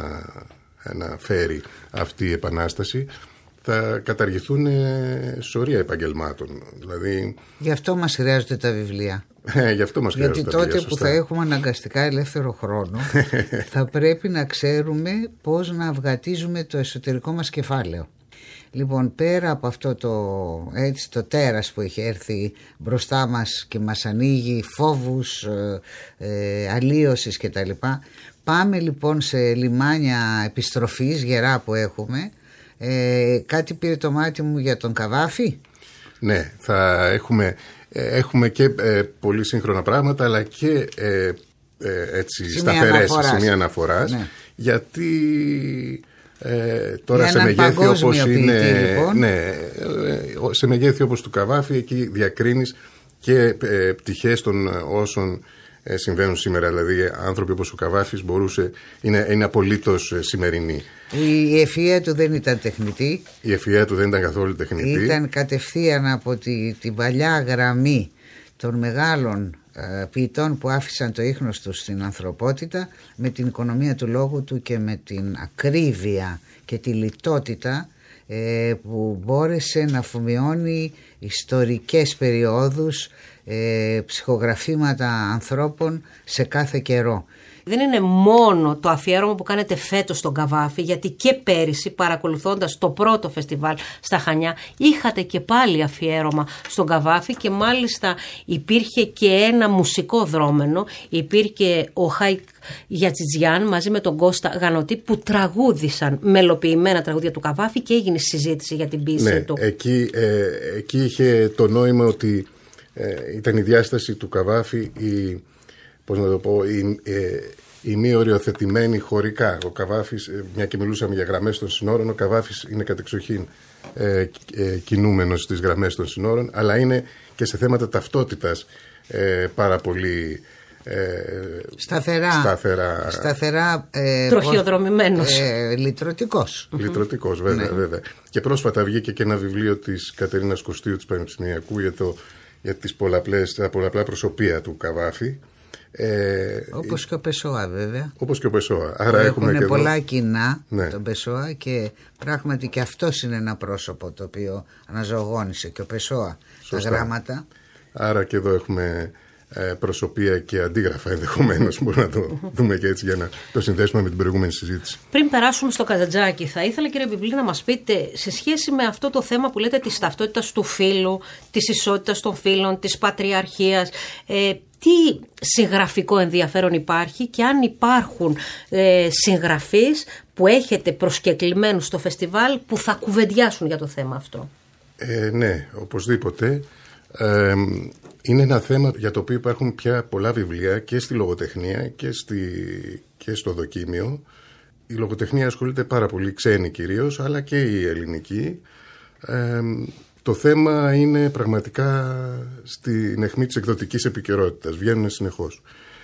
να φέρει αυτή η επανάσταση. Θα καταργηθούν σωρία επαγγελμάτων. Δηλαδή... Γι' αυτό μας χρειάζονται τα βιβλία. Ε, γι' αυτό μας Γιατί χρειάζονται τότε τα βιβλία, που θα έχουμε αναγκαστικά ελεύθερο χρόνο θα πρέπει να ξέρουμε πώς να αυγατίζουμε το εσωτερικό μας κεφάλαιο. Λοιπόν, πέρα από αυτό το, έτσι, το τέρας που έχει έρθει μπροστά μας και μας ανοίγει φόβους, ε, ε, αλλίωσης κτλ., πάμε λοιπόν σε λιμάνια επιστροφής γερά που έχουμε. Ε, κάτι πήρε το μάτι μου για τον Καβάφη. Ναι, θα έχουμε, έχουμε και ε, πολύ σύγχρονα πράγματα, αλλά και ε, ε, έτσι, σταθερές σημεία αναφοράς, ναι. Γιατί ε, τώρα σε μεγέθη όπως είναι, λοιπόν. ναι, σε μεγέθη όπως του Καβάφη, εκεί διακρίνεις και ε, πτυχές των όσων ε, συμβαίνουν σήμερα. Δηλαδή άνθρωποι όπως ο Καβάφης μπορούσε, είναι, είναι απολύτως ε, σημερινοί. Η ευφυΐα του δεν ήταν τεχνητή. Η ευφυΐα του δεν ήταν καθόλου τεχνητή. Ήταν κατευθείαν από τη, την παλιά γραμμή των μεγάλων ε, ποιητών που άφησαν το ίχνος τους στην ανθρωπότητα, με την οικονομία του λόγου του και με την ακρίβεια και τη λιτότητα ε, που μπόρεσε να αφομοιώνει ιστορικές περιόδους, ε, ψυχογραφήματα ανθρώπων σε κάθε καιρό. Δεν είναι μόνο το αφιέρωμα που κάνετε φέτος στον Καβάφη, γιατί και πέρυσι, παρακολουθώντας το πρώτο φεστιβάλ στα Χανιά, είχατε και πάλι αφιέρωμα στον Καβάφη, και μάλιστα υπήρχε και ένα μουσικό δρόμενο. Υπήρχε ο Χάικ Γιατζιτζιάν μαζί με τον Κώστα Γανωτή που τραγούδησαν μελοποιημένα τραγούδια του Καβάφη και έγινε συζήτηση για την ποίηση ναι, του. Εκεί, ε, εκεί είχε το νόημα ότι ε, ήταν η διάσταση του Καβάφη, η, πώς να το πω, η, ε, η μη οριοθετημένη χωρικά. Ο Καβάφης, μια και μιλούσαμε για γραμμές των συνόρων, ο Καβάφης είναι κατεξοχήν ε, ε, κινούμενος στις γραμμές των συνόρων, αλλά είναι και σε θέματα ταυτότητας ε, πάρα πολύ ε, σταθερά, σταθερά, σταθερά ε, τροχιοδρομημένος. Ε, λυτρωτικός. Λυτρωτικός, βέβαια, ναι. βέβαια. Και πρόσφατα βγήκε και ένα βιβλίο της Κατερίνας Κωστίου, της Πανεπιστημιακού, για, το, για τις πολλαπλές, τα πολλαπλά προσωπία του Καβάφη. Ε, όπως και ο Πεσόα, βέβαια. Όπως και ο Πεσόα. Άρα έχουμε και πολλά εδώ κοινά, ναι. τον Πεσόα, και πράγματι και αυτός είναι ένα πρόσωπο το οποίο αναζωογόνησε και ο Πεσόα. Σωστά. Τα γράμματα. Άρα και εδώ έχουμε προσωπία και αντίγραφα ενδεχομένως. Μπορούμε να το δούμε και έτσι για να το συνδέσουμε με την προηγούμενη συζήτηση. Πριν περάσουμε στο Καζαντζάκη, θα ήθελα, κύριε Μπιμπλή, να μας πείτε σε σχέση με αυτό το θέμα που λέτε της ταυτότητας του φύλου, της ισότητας των φύλων, της πατριαρχίας, ε, τι συγγραφικό ενδιαφέρον υπάρχει και αν υπάρχουν ε, συγγραφείς που έχετε προσκεκλημένους στο φεστιβάλ που θα κουβεντιάσουν για το θέμα αυτό. Ε, ναι, οπωσδήποτε. Ε, είναι ένα θέμα για το οποίο υπάρχουν πια πολλά βιβλία και στη λογοτεχνία και, στη, και στο δοκίμιο. Η λογοτεχνία ασχολείται πάρα πολύ, ξένη κυρίως, αλλά και η ελληνική. Ε, το θέμα είναι πραγματικά στην αιχμή της εκδοτικής επικαιρότητας. Βγαίνουν συνεχώς.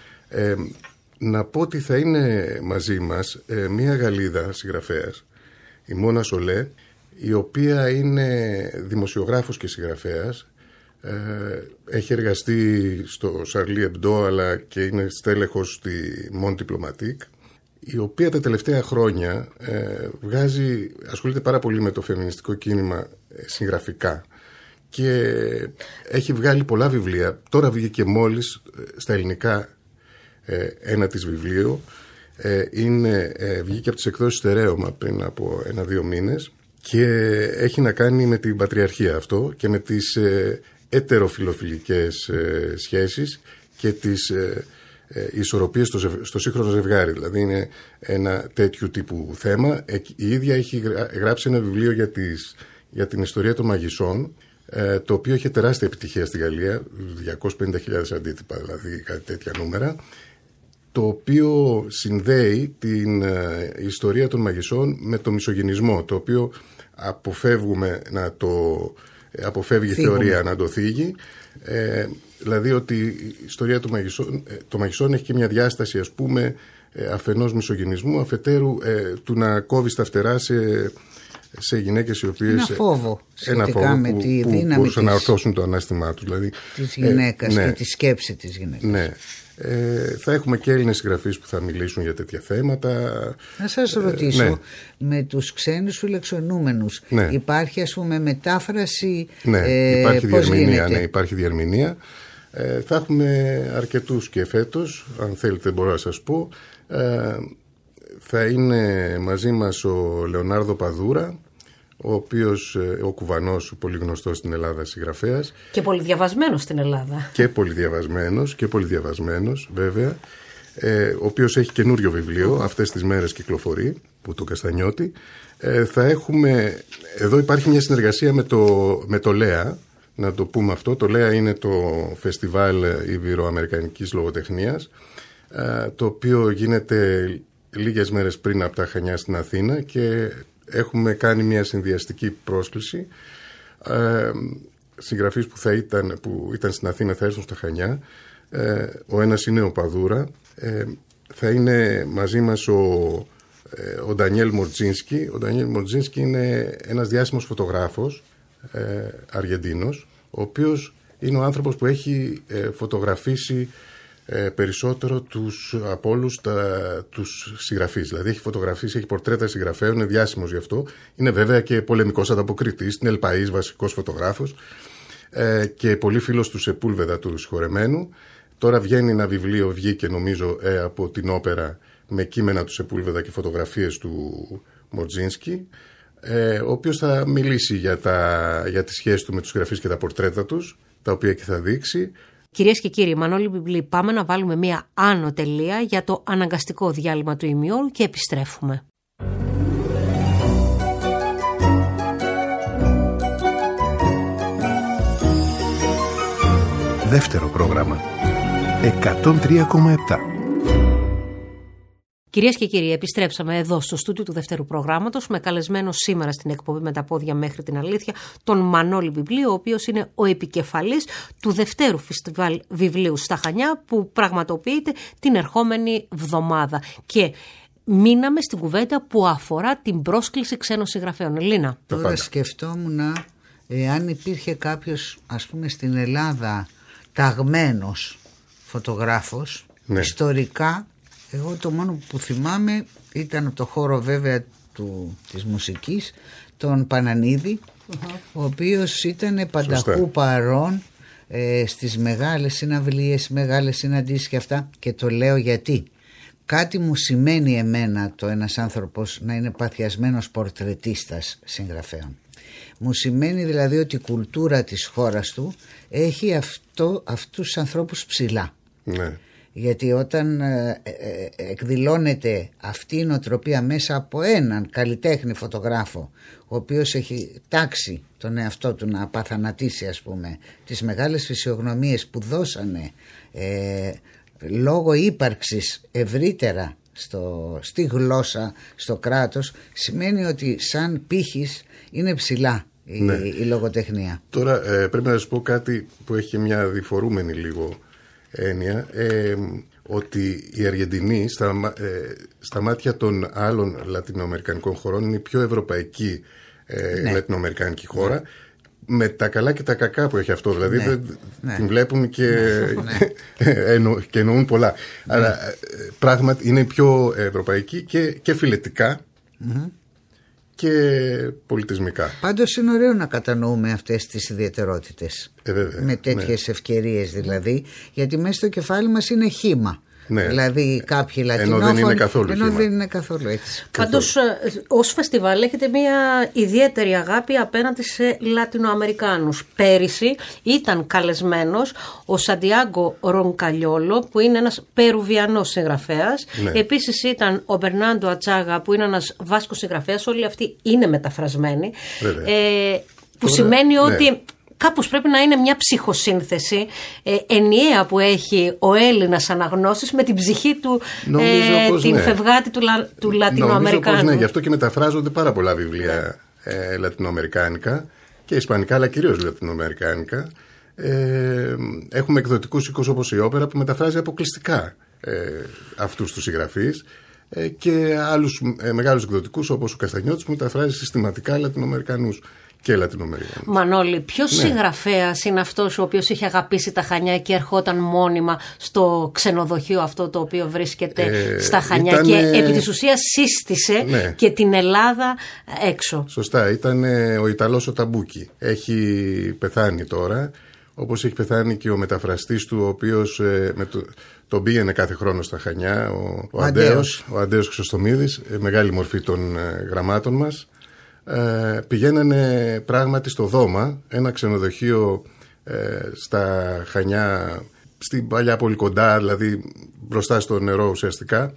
Ε, να πω ότι θα είναι μαζί μας ε, μία Γαλλίδα συγγραφέας, η Μόνα Σολέ, η οποία είναι δημοσιογράφος και συγγραφέας. Ε, έχει εργαστεί στο Charlie Hebdo αλλά και είναι στέλεχος στη Monde Diplomatique, η οποία τα τελευταία χρόνια ε, βγάζει, ασχολείται πάρα πολύ με το φεμινιστικό κίνημα ε, συγγραφικά και έχει βγάλει πολλά βιβλία. Τώρα βγήκε μόλις ε, στα ελληνικά ε, ένα της βιβλίο. Ε, είναι, ε, βγήκε από τις εκδόσεις Στερέωμα πριν από ένα-δύο μήνες και έχει να κάνει με την πατριαρχία αυτό και με τις ε, ετεροφιλοφιλικές ε, σχέσεις και τις ε, ε, ισορροπίες στο, ζευ, στο σύγχρονο ζευγάρι. Δηλαδή είναι ένα τέτοιου τύπου θέμα. Ε, η ίδια έχει γράψει ένα βιβλίο για, τις, για την ιστορία των μαγισσών, ε, το οποίο είχε τεράστια επιτυχία στη Γαλλία, διακόσιες πενήντα χιλιάδες αντίτυπα, δηλαδή κάτι τέτοια νούμερα, το οποίο συνδέει την ε, ιστορία των μαγισσών με το μισογυνισμό, το οποίο αποφεύγουμε να το αποφεύγει η θεωρία να το θίγει. Ε, δηλαδή ότι η ιστορία των μαγισσών, το μαγισσών έχει και μια διάσταση, ας πούμε, αφενός μισογυνισμού, αφετέρου ε, του να κόβει τα φτερά σε, σε γυναίκες οι οποίες... Ένα φόβο ένα φόβο με που, τη που δύναμη μπορούσαν της, να ορθώσουν το ανάστημά τους. Δηλαδή, της γυναίκας ε, ναι, και τη σκέψη της γυναίκας. Ναι. Ε, θα έχουμε και Έλληνες συγγραφείς που θα μιλήσουν για τέτοια θέματα. Να σας ρωτήσω, ε, ναι. με τους ξένους φιλοξενούμενους ναι. υπάρχει, ας πούμε, μετάφραση? Ναι, ε, υπάρχει πώς διερμηνία. γίνεται? Ναι, υπάρχει διερμηνία. Ε, θα έχουμε αρκετούς και φέτος, αν θέλετε μπορώ να σας πω. Ε, θα είναι μαζί μας ο Λεωνάρδο Παδούρα, ο οποίος, ο Κουβανός, πολύ γνωστός στην Ελλάδα συγγραφέας. Και πολυδιαβασμένος στην Ελλάδα. Και πολυδιαβασμένος, και πολυδιαβασμένος βέβαια, ε, ο οποίος έχει καινούριο βιβλίο, αυτές τις μέρες κυκλοφορεί, που το Καστανιώτη. Ε, θα έχουμε, εδώ υπάρχει μια συνεργασία με το, με το ΛΕΑ, να το πούμε αυτό. Το ΛΕΑ είναι το Φεστιβάλ Ιβυροαμερικανικής Λογοτεχνίας, ε, το οποίο γίνεται λίγες μέρες πριν από τα Χανιά στην Αθήνα και έχουμε κάνει μια συνδυαστική πρόσκληση. Ε, συγγραφείς που, θα ήταν, που ήταν στην Αθήνα θα έρθουν στα Χανιά. Ε, ο ένας είναι ο Παδούρα. Ε, θα είναι μαζί μας ο, ε, ο Ντανιέλ Μορτζίνσκι. Ο Ντανιέλ Μορτζίνσκι είναι ένας διάσημος φωτογράφος, ε, Αργεντίνος, ο οποίος είναι ο άνθρωπος που έχει ε, φωτογραφίσει Ε, περισσότερο τους, από όλους τα, τους συγγραφείς. Δηλαδή έχει φωτογραφίσει, έχει πορτρέτα συγγραφέων, είναι διάσημος γι' αυτό. Είναι βέβαια και πολεμικός ανταποκριτής, είναι Ελπαΐς βασικός φωτογράφος ε, και πολύ φίλος του Σεπούλβεδα, του συγχωρεμένου. Τώρα βγαίνει ένα βιβλίο, βγήκε νομίζω ε, από την όπερα με κείμενα του Σεπούλβεδα και φωτογραφίες του Μορτζίνσκι, ε, ο οποίος θα μιλήσει για, τα, για τις σχέσεις του με τους συγγραφείς και τα πορτρέτα τους, τα οποία και θα δείξει. Κυρίες και κύριοι, Μανώλη Μπιμπλή, πάμε να βάλουμε μία άνω τελεία για το αναγκαστικό διάλειμμα του ημιώρου και επιστρέφουμε. Δεύτερο πρόγραμμα. εκατόν τρία κόμμα επτά. Κυρίες και κύριοι, επιστρέψαμε εδώ στο στούντιο του δεύτερου προγράμματος με καλεσμένο σήμερα στην εκπομπή «Με τα πόδια μέχρι την αλήθεια» τον Μανώλη Μπιμπλή, ο οποίος είναι ο επικεφαλής του δευτέρου φεστιβάλ βιβλίου στα Χανιά που πραγματοποιείται την ερχόμενη βδομάδα. Και μείναμε στην κουβέντα που αφορά την πρόσκληση ξένων συγγραφέων. Λίνα. Τώρα σκεφτόμουν εάν υπήρχε κάποιος, ας πούμε, στην Ελλάδα ταγμένος φωτογράφος, ναι. Ιστορικά, εγώ το μόνο που θυμάμαι ήταν από το χώρο βέβαια του, της μουσικής, τον Πανανίδη, uh-huh. ο οποίος ήταν πανταχού παρόν ε, στις μεγάλες συναυλίες, μεγάλες συναντήσεις και αυτά, και το λέω γιατί κάτι μου σημαίνει εμένα το ένας άνθρωπος να είναι παθιασμένος πορτρετίστας συγγραφέων. Μου σημαίνει δηλαδή ότι η κουλτούρα της χώρας του έχει αυτό, αυτούς τους ανθρώπους ψηλά. Ναι. Γιατί όταν ε, ε, εκδηλώνεται αυτή η νοοτροπία μέσα από έναν καλλιτέχνη φωτογράφο, ο οποίος έχει τάξει τον εαυτό του να απαθανατήσει, ας πούμε, τις μεγάλες φυσιογνωμίες που δώσανε ε, λόγω ύπαρξης ευρύτερα στο, στη γλώσσα, στο κράτος, σημαίνει ότι σαν πύχης είναι ψηλά η, ναι. η, η λογοτεχνία. Τώρα ε, πρέπει να σας πω κάτι που έχει μια διφορούμενη λίγο έννοια, ε, ότι η Αργεντινή στα, ε, στα μάτια των άλλων λατινοαμερικανικών χωρών είναι η πιο ευρωπαϊκή ε, ναι. λατινοαμερικανική χώρα, ναι. με τα καλά και τα κακά που έχει αυτό, δηλαδή ναι. Ναι. την βλέπουν και, ναι. εννο, και εννοούν πολλά, ναι. αλλά πράγματι είναι πιο ευρωπαϊκή και, και φιλετικά mm-hmm. και πολιτισμικά. Πάντως είναι ωραίο να κατανοούμε αυτές τις ιδιαιτερότητες, ε, βέβαια, με τέτοιες ναι. ευκαιρίες δηλαδή, γιατί μέσα στο κεφάλι μας είναι χύμα. Ναι. Δηλαδή κάποιοι λατινόφωνοι, ενώ δεν είναι καθόλου, ενώ δεν είναι καθόλου έτσι. Πάντως ως φεστιβάλ έχετε μια ιδιαίτερη αγάπη απέναντι σε Λατινοαμερικάνους. Πέρυσι ήταν καλεσμένος ο Σαντιάγκο Ρονκαλιόλο, που είναι ένας Περουβιανός συγγραφέας. Ναι. Επίσης ήταν ο Μπερνάντο Ατσάγα, που είναι ένας Βάσκος συγγραφέας. Όλοι αυτοί είναι μεταφρασμένοι, ε, που Τώρα, σημαίνει ναι. ότι κάπως πρέπει να είναι μια ψυχοσύνθεση ε, ενιαία που έχει ο Έλληνας αναγνώστης με την ψυχή του, ε, την ναι. φευγάτη του, λα, του Λατινοαμερικάνου. Νομίζω πως ναι, γι' αυτό και μεταφράζονται πάρα πολλά βιβλία ε, λατινοαμερικάνικα και ισπανικά, αλλά κυρίως λατινοαμερικάνικα. Ε, έχουμε εκδοτικούς οίκους όπως η Όπερα που μεταφράζει αποκλειστικά ε, αυτούς τους συγγραφείς, ε, και άλλους ε, μεγάλους εκδοτικούς όπως ο Καστανιώτης που μεταφράζει συστηματικά Λατινοαμερικανούς και Λατινοαμερικανούς. Μανώλη, ποιος ναι. συγγραφέας είναι αυτός ο οποίος είχε αγαπήσει τα Χανιά και ερχόταν μόνιμα στο ξενοδοχείο αυτό το οποίο βρίσκεται ε, στα Χανιά ήταν, και επί της ουσίας σύστησε ναι. και την Ελλάδα έξω? Σωστά, ήταν ο Ιταλός ο Ταμπούκι. Έχει πεθάνει τώρα, όπως έχει πεθάνει και ο μεταφραστής του, ο οποίος ε, με το, τον πήγαινε κάθε χρόνο στα Χανιά, ο, ο Αντέος, ο Αντέος Χρυσοστομίδης, ε, μεγάλη μορφή των ε, γραμμάτων μας. Ε, πηγαίνανε πράγματι στο Δώμα, ένα ξενοδοχείο ε, στα Χανιά, στην παλιά πολύ κοντά, δηλαδή μπροστά στο νερό ουσιαστικά,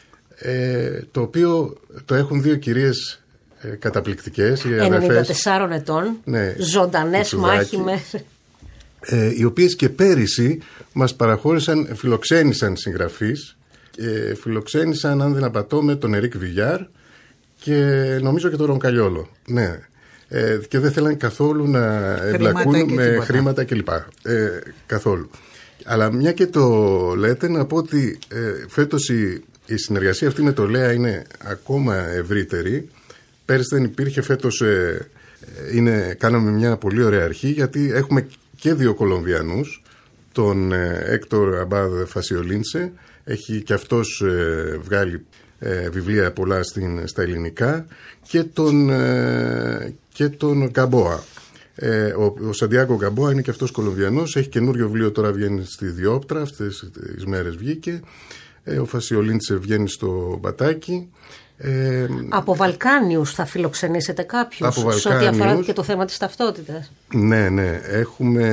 ε, το οποίο το έχουν δύο κυρίες ε, καταπληκτικές, οι ενενήντα τεσσάρων ετών, ναι, ζωντανές μάχημες, ε, οι οποίες και πέρυσι μας παραχώρησαν, φιλοξένησαν συγγραφείς, ε, φιλοξένησαν, αν δεν απατώμε, τον Ερίκ Βιγιάρ και νομίζω και τον Ρονκαλιόλο. Ναι. Ε, και δεν θέλαν καθόλου να εμπλακούν με τίποτα. Χρήματα κλπ. Ε, καθόλου. Αλλά μια και το λέτε, να πω ότι ε, φέτος η, η συνεργασία αυτή με το ΛΕΑ είναι ακόμα ευρύτερη. Πέρυσι δεν υπήρχε, φέτος ε, είναι, κάναμε μια πολύ ωραία αρχή, γιατί έχουμε και δύο Κολομβιανούς, τον ε, Έκτορ Αμπάδ Φασιολίντσε, έχει και αυτός ε, βγάλει ε, βιβλία πολλά στην, στα ελληνικά, και τον, ε, και τον Γκαμπόα. Ε, ο, ο Σαντιάγκο Γκαμπόα είναι και αυτός Κολομβιανός, έχει καινούριο βιβλίο, τώρα βγαίνει στη Διόπτρα, αυτές τις μέρες βγήκε. Ε, ο Φασιολίντσε βγαίνει στο Μπατάκι. Ε, από Βαλκάνιους θα φιλοξενήσετε κάποιους σε ό,τι αφορά και το θέμα της ταυτότητας? Ναι, ναι. Έχουμε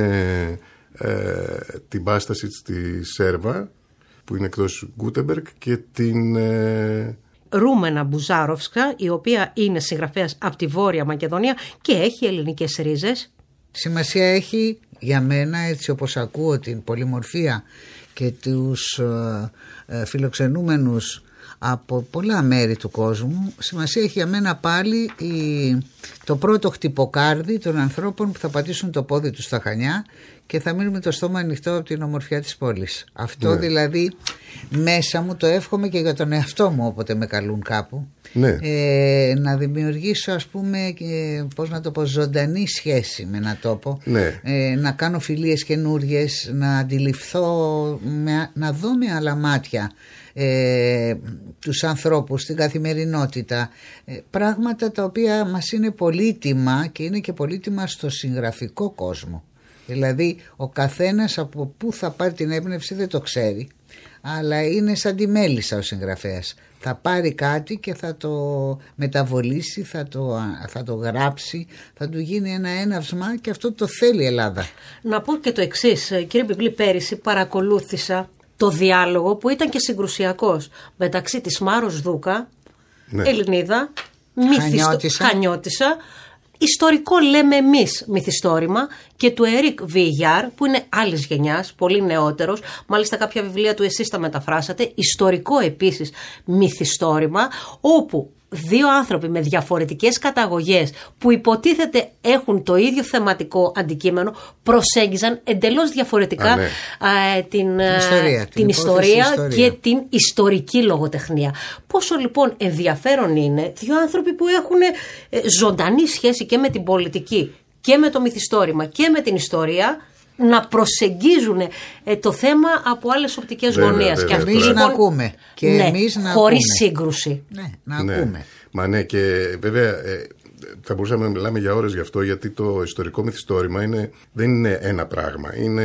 ε, την Πάσταση στη Σέρβα, που είναι εκτός Γκούτεμπεργκ, και την ε, Ρούμενα Μπουζάροφσκα, η οποία είναι συγγραφέας από τη Βόρεια Μακεδονία και έχει ελληνικές ρίζες. Σημασία έχει για μένα, έτσι όπως ακούω την πολυμορφία και τους ε, ε, φιλοξενούμενους από πολλά μέρη του κόσμου, σημασία έχει για μένα πάλι η, το πρώτο χτυποκάρδι των ανθρώπων που θα πατήσουν το πόδι τους στα Χανιά και θα μείνουν με το στόμα ανοιχτό από την ομορφιά της πόλης. Αυτό ναι. δηλαδή μέσα μου το εύχομαι και για τον εαυτό μου όποτε με καλούν κάπου. Ναι. Ε, να δημιουργήσω, ας πούμε, ε, πώς να το πω, ζωντανή σχέση με έναν τόπο. Ναι. Ε, να κάνω φιλίες καινούριες, να αντιληφθώ, με, να δω με άλλα μάτια Ε, τους ανθρώπους στην καθημερινότητα, ε, πράγματα τα οποία μας είναι πολύτιμα και είναι και πολύτιμα στο συγγραφικό κόσμο. Δηλαδή ο καθένας από πού θα πάρει την έμπνευση δεν το ξέρει, αλλά είναι σαν τη μέλισσα ο συγγραφέας. Θα πάρει κάτι και θα το μεταβολήσει, θα το, θα το γράψει, θα του γίνει ένα έναυσμα, και αυτό το θέλει η Ελλάδα. Να πω και το εξής, κύριε Μπιμπλή, πέρυσι παρακολούθησα το διάλογο που ήταν και συγκρουσιακός μεταξύ της Μάρος Δούκα, ναι, Ελληνίδα, Χανιώτισσα. Χανιώτισσα, ιστορικό λέμε εμείς μυθιστόρημα, και του Ερικ Βιγιάρ, που είναι άλλης γενιάς, πολύ νεότερος. Μάλιστα κάποια βιβλία του εσείς τα μεταφράσατε. Ιστορικό επίσης μυθιστόρημα, όπου δύο άνθρωποι με διαφορετικές καταγωγές που υποτίθεται έχουν το ίδιο θεματικό αντικείμενο προσέγγιζαν εντελώς διαφορετικά Α, ναι. α, την, την ιστορία, την την ιστορία, ιστορία και την ιστορική λογοτεχνία. Πόσο λοιπόν ενδιαφέρον είναι δύο άνθρωποι που έχουν ζωντανή σχέση και με την πολιτική και με το μυθιστόρημα και με την ιστορία να προσεγγίζουν ε, το θέμα από άλλες οπτικές γωνίες. Και εμείς λοιπόν, να ακούμε. Και ναι, εμείς να χωρίς ακούμε. σύγκρουση. Ναι, να ναι. ακούμε. Μα ναι, και βέβαια ε, θα μπορούσαμε να μιλάμε για ώρες γι' αυτό, γιατί το ιστορικό μυθιστόρημα είναι, δεν είναι ένα πράγμα. Είναι,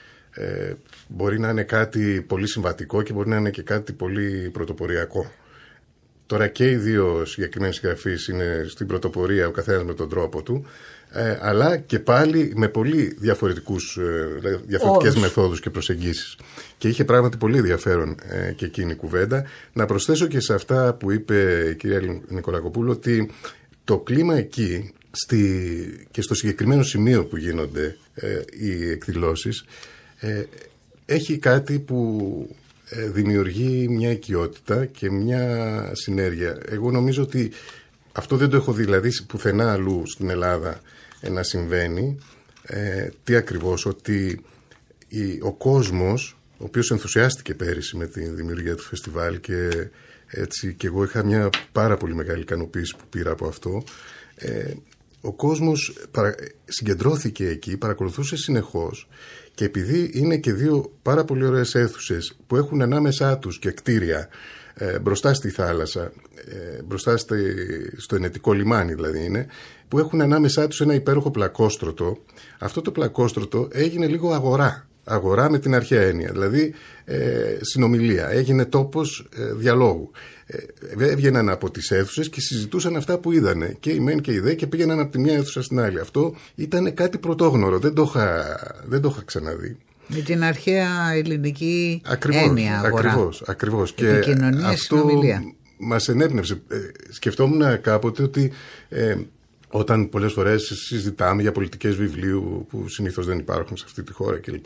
ε, μπορεί να είναι κάτι πολύ συμβατικό και μπορεί να είναι και κάτι πολύ πρωτοποριακό. Τώρα και οι δύο συγκεκριμένοι συγγραφείς είναι στην πρωτοπορία, ο καθένας με τον τρόπο του. Ε, αλλά και πάλι με πολύ διαφορετικούς, ε, διαφορετικές Όρους. μεθόδους και προσεγγίσεις. Και είχε πράγματι πολύ ενδιαφέρον ε, και εκείνη η κουβέντα. Να προσθέσω και σε αυτά που είπε η κυρία Νικολακοπούλου, ότι το κλίμα εκεί στη, και στο συγκεκριμένο σημείο που γίνονται ε, οι εκδηλώσεις ε, έχει κάτι που ε, δημιουργεί μια οικειότητα και μια συνέργεια. Εγώ νομίζω ότι αυτό δεν το έχω δει δηλαδή πουθενά αλλού στην Ελλάδα να συμβαίνει. Ε, τι ακριβώς, ότι η, ο κόσμος, ο οποίος ενθουσιάστηκε πέρυσι με τη δημιουργία του φεστιβάλ, και έτσι και εγώ είχα μια πάρα πολύ μεγάλη ικανοποίηση που πήρα από αυτό, ε, ο κόσμος παρα, συγκεντρώθηκε εκεί, παρακολουθούσε συνεχώς, και επειδή είναι και δύο πάρα πολύ ωραίες αίθουσες που έχουν ανάμεσά τους και κτίρια ε, μπροστά στη θάλασσα, ε, μπροστά στη, στο ενετικό λιμάνι δηλαδή είναι, που έχουν ανάμεσά τους ένα υπέροχο πλακόστρωτο. Αυτό το πλακόστρωτο έγινε λίγο αγορά. Αγορά με την αρχαία έννοια, δηλαδή ε, συνομιλία. Έγινε τόπος ε, διαλόγου. Ε, έβγαιναν από τις αίθουσες και συζητούσαν αυτά που είδανε. Και οι μεν και οι δε, και πήγαιναν από τη μια αίθουσα στην άλλη. Αυτό ήταν κάτι πρωτόγνωρο. Δεν το είχα, δεν το είχα ξαναδεί. Με την αρχαία ελληνική ακριβώς, έννοια αγορά. Ακριβώς, ακριβώς. Και αυτό μας ενέπνευσε. Ε, σκεφτόμουν κάποτε ότι ε, όταν πολλές φορές συζητάμε για πολιτικές βιβλίου που συνήθως δεν υπάρχουν σε αυτή τη χώρα κλπ,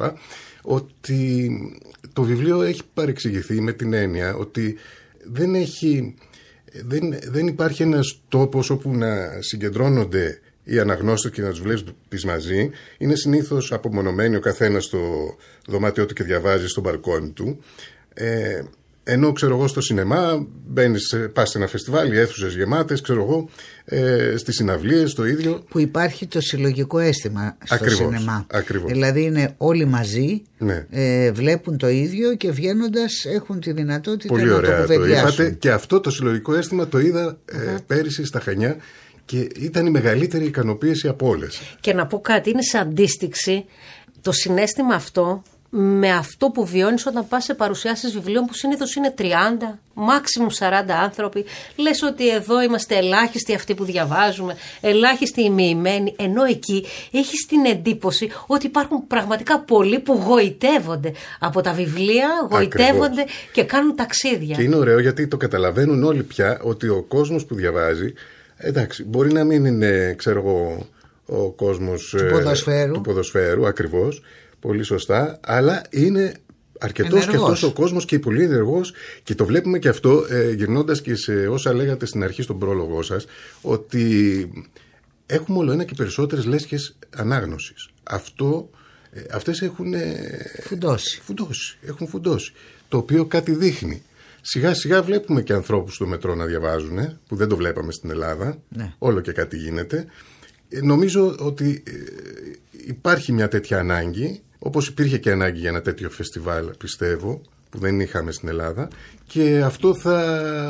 ότι το βιβλίο έχει παρεξηγηθεί με την έννοια ότι δεν, έχει, δεν, δεν υπάρχει ένας τόπος όπου να συγκεντρώνονται οι αναγνώστες και να τους βλέπεις μαζί. Είναι συνήθως απομονωμένοι ο καθένας στο δωμάτιό του και διαβάζει στο μπαλκόνι του. Ε, Ενώ ξέρω εγώ στο σινεμά μπαίνεις, πας σε ένα φεστιβάλ, οι αίθουσες γεμάτες, ξέρω εγώ, ε, στις συναυλίες το ίδιο. Που υπάρχει το συλλογικό αίσθημα στο ακριβώς, σινεμά. Ακριβώς. Δηλαδή είναι όλοι μαζί, ναι. ε, βλέπουν το ίδιο και βγαίνοντας έχουν τη δυνατότητα πολύ να ωραία, το κουβεντιάσουν. Το είπατε, και αυτό το συλλογικό αίσθημα το είδα ε, uh-huh. πέρυσι στα Χανιά, και ήταν η μεγαλύτερη ικανοποίηση από όλες. Και να πω κάτι, είναι σε αντίστοιξη το συναίσθημα αυτό με αυτό που βιώνεις όταν πας σε παρουσιάσεις βιβλίων που συνήθως είναι τριάντα, μάξιμουμ σαράντα άνθρωποι. Λες ότι εδώ είμαστε ελάχιστοι αυτοί που διαβάζουμε, ελάχιστοι οι μοιημένοι, ενώ εκεί έχεις την εντύπωση ότι υπάρχουν πραγματικά πολλοί που γοητεύονται από τα βιβλία, γοητεύονται ακριβώς. Και κάνουν ταξίδια. Και είναι ωραίο γιατί το καταλαβαίνουν όλοι πια ότι ο κόσμος που διαβάζει, εντάξει, μπορεί να μην είναι, ξέρω εγώ, ο κόσμος του ποδοσφαίρου, ε, του ποδοσφαίρου ακριβώς, πολύ σωστά, αλλά είναι αρκετός και αυτός ο κόσμος και πολύ ενεργός, και το βλέπουμε και αυτό ε, γυρνώντας και σε όσα λέγατε στην αρχή στον πρόλογο σας, ότι έχουμε όλο ένα και περισσότερες λέσχες ανάγνωσης. Αυτό, ε, αυτές έχουν ε, φουντώσει. φουντώσει, έχουν φουντώσει, το οποίο κάτι δείχνει. Σιγά σιγά βλέπουμε και ανθρώπους στο μετρό να διαβάζουν, ε, που δεν το βλέπαμε στην Ελλάδα, ναι. Όλο και κάτι γίνεται. Ε, νομίζω ότι ε, υπάρχει μια τέτοια ανάγκη, όπως υπήρχε και ανάγκη για ένα τέτοιο φεστιβάλ, πιστεύω, που δεν είχαμε στην Ελλάδα, και αυτό θα,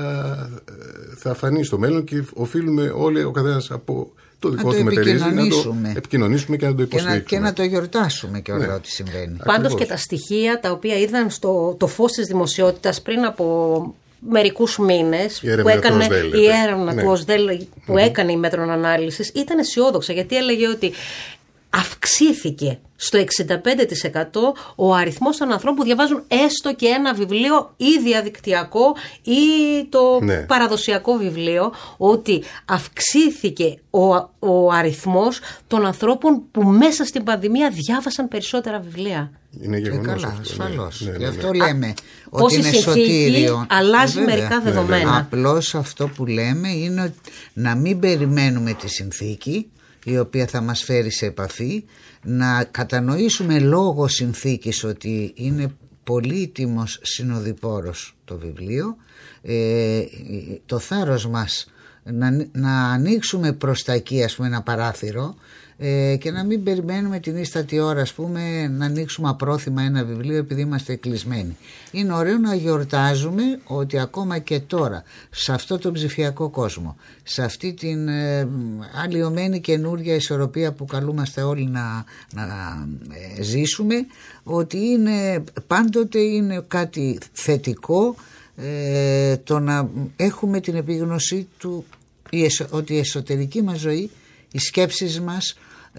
θα φανεί στο μέλλον και οφείλουμε όλοι ο καθένας από το δικό του μετερίζει να το επικοινωνήσουμε και να το υποστηρίξουμε. Και να, και να το γιορτάσουμε και όλα, ναι, ό,τι συμβαίνει. Πάντως και τα στοιχεία τα οποία είδαν στο το φως της δημοσιότητας πριν από μερικούς μήνες που έκανε η έρευνα του ΟΣΔΕΛ, που mm-hmm. έκανε η Μέτρων Ανάλυσης, ήταν αισιόδοξα, γιατί έλεγε ότι αυξήθηκε στο εξήντα πέντε τοις εκατό ο αριθμός των ανθρώπων που διαβάζουν έστω και ένα βιβλίο, ή διαδικτυακό ή το ναι. παραδοσιακό βιβλίο, ότι αυξήθηκε ο, ο αριθμός των ανθρώπων που μέσα στην πανδημία διάβασαν περισσότερα βιβλία. Είναι γεγονός. Καλά, αυτό, ασφαλώς. Ναι, ναι, ναι, Γι' αυτό ναι. λέμε Α, ότι είναι σωτήριο. Αλλάζει Βέβαια. μερικά δεδομένα. Ναι, ναι. Απλώς αυτό που λέμε είναι να μην περιμένουμε τη συνθήκη, η οποία θα μας φέρει σε επαφή, να κατανοήσουμε λόγω συνθήκης ότι είναι πολύτιμος συνοδοιπόρος το βιβλίο, ε, το θάρρος μας να, να ανοίξουμε προς τα εκεί, ας πούμε, ένα παράθυρο, ε, και να μην περιμένουμε την ίστατη ώρα, ας πούμε, να ανοίξουμε απρόθυμα ένα βιβλίο επειδή είμαστε κλεισμένοι. Είναι ωραίο να γιορτάζουμε ότι ακόμα και τώρα, σε αυτό το ψηφιακό κόσμο, σε αυτή την ε, αλλοιωμένη καινούργια ισορροπία που καλούμαστε όλοι να, να ε, ζήσουμε, ότι είναι, πάντοτε είναι κάτι θετικό ε, το να έχουμε την επίγνωση του ότι η εσωτερική μας ζωή, οι σκέψεις μας,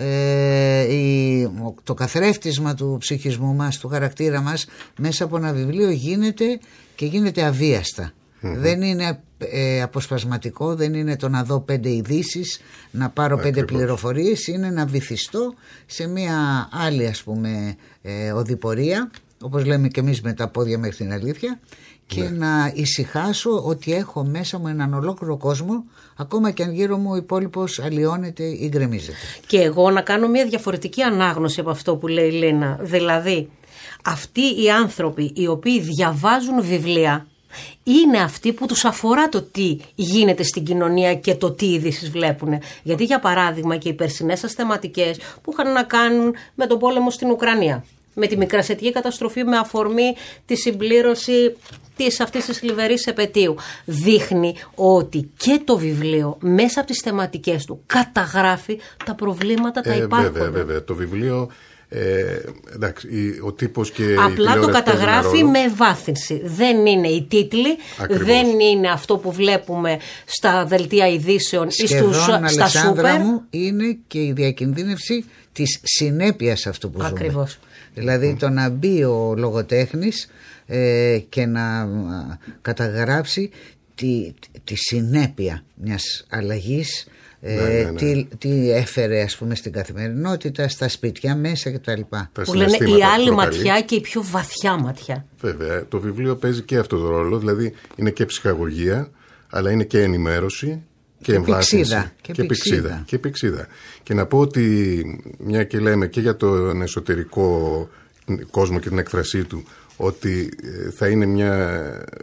ε, η, το καθρέφτισμα του ψυχισμού μας, του χαρακτήρα μας, μέσα από ένα βιβλίο γίνεται και γίνεται αβίαστα. Mm-hmm. Δεν είναι ε, αποσπασματικό, δεν είναι το να δω πέντε ειδήσεις, να πάρω Ακριβώς. πέντε πληροφορίες, είναι να βυθιστώ σε μια άλλη, ας πούμε, ε, οδηπορία, όπως λέμε και εμείς, με τα πόδια μέχρι την αλήθεια, και ναι. να ησυχάσω ότι έχω μέσα μου έναν ολόκληρο κόσμο, ακόμα και αν γύρω μου ο υπόλοιπος αλλοιώνεται ή γκρεμίζεται. Και εγώ να κάνω μια διαφορετική ανάγνωση από αυτό που λέει η Λίνα. Δηλαδή, αυτοί οι άνθρωποι οι οποίοι διαβάζουν βιβλία είναι αυτοί που τους αφορά το τι γίνεται στην κοινωνία και το τι ειδήσεις βλέπουν. Γιατί, για παράδειγμα, και οι περσινές σας θεματικές που είχαν να κάνουν με τον πόλεμο στην Ουκρανία, με τη μικρασιατική καταστροφή με αφορμή τη συμπλήρωση της αυτής της θλιβερής επετείου, δείχνει ότι και το βιβλίο μέσα από τις θεματικές του καταγράφει τα προβλήματα, τα ε, υπάρχοντα. Βέβαια, βέβαια. Το βιβλίο, ε, εντάξει, ο τύπος και απλά η το καταγράφει με ευάθυνση. Δεν είναι οι τίτλοι, Ακριβώς. δεν είναι αυτό που βλέπουμε στα δελτία ειδήσεων ή στους, στα σούπερ. Μου, είναι και η διακινδύνευση της συνέπειας αυτού που Ακριβώς. ζούμε. Δηλαδή το να μπει ο λογοτέχνης ε, και να καταγράψει τη, τη συνέπεια μιας αλλαγής, ε, ναι, ναι, ναι. Τι, τι έφερε, ας πούμε, στην καθημερινότητα, στα σπίτια μέσα κτλ. Που λένε η άλλη ματιά και η πιο βαθιά ματιά. Βέβαια, το βιβλίο παίζει και αυτό το ρόλο, δηλαδή είναι και ψυχαγωγία, αλλά είναι και ενημέρωση και, και εμβάθυνση και, και πηξίδα. Και πηξίδα. Και να πω ότι, μια και λέμε και για τον εσωτερικό κόσμο και την έκφρασή του, ότι θα είναι μια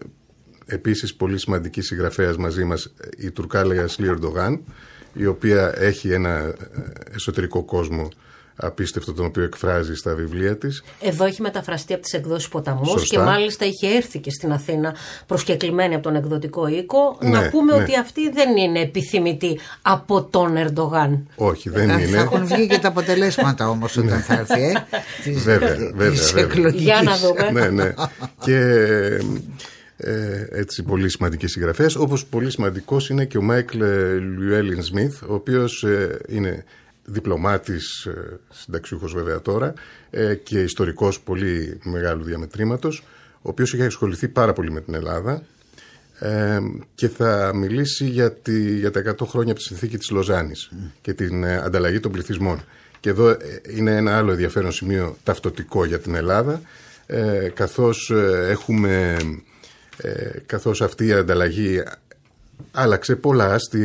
επίσης πολύ σημαντική συγγραφέας μαζί μας, η Τουρκάλα Ασλή Ερντογάν, η οποία έχει ένα εσωτερικό κόσμο απίστευτο, τον οποίο εκφράζει στα βιβλία της. Εδώ έχει μεταφραστεί από τις εκδόσεις Ποταμούς. Σωστά. Και μάλιστα είχε έρθει και στην Αθήνα προσκεκλημένη από τον εκδοτικό οίκο. Ναι, να πούμε ναι. ότι αυτή δεν είναι επιθυμητή από τον Ερντογάν. Όχι, δεν θα, είναι. Θα έχουν βγει και τα αποτελέσματα όμως όταν θα έρθει, ε, της, βέβαια, βέβαια, της βέβαια. Για να δούμε. ναι, ναι. Και ε, έτσι πολύ σημαντικοί συγγραφές, όπως πολύ σημαντικός είναι και ο Μάικλ Λιουέλιν Σμιθ, ο οποίος ε, είναι διπλωμάτης, συνταξιούχος βέβαια τώρα, και ιστορικός πολύ μεγάλου διαμετρήματος, ο οποίος έχει ασχοληθεί πάρα πολύ με την Ελλάδα και θα μιλήσει για, τη, για τα εκατό χρόνια από τη συνθήκη της Λοζάνης mm. και την ανταλλαγή των πληθυσμών. Και εδώ είναι ένα άλλο ενδιαφέρον σημείο ταυτοτικό για την Ελλάδα, καθώς έχουμε, καθώς αυτή η ανταλλαγή άλλαξε πολλά στη...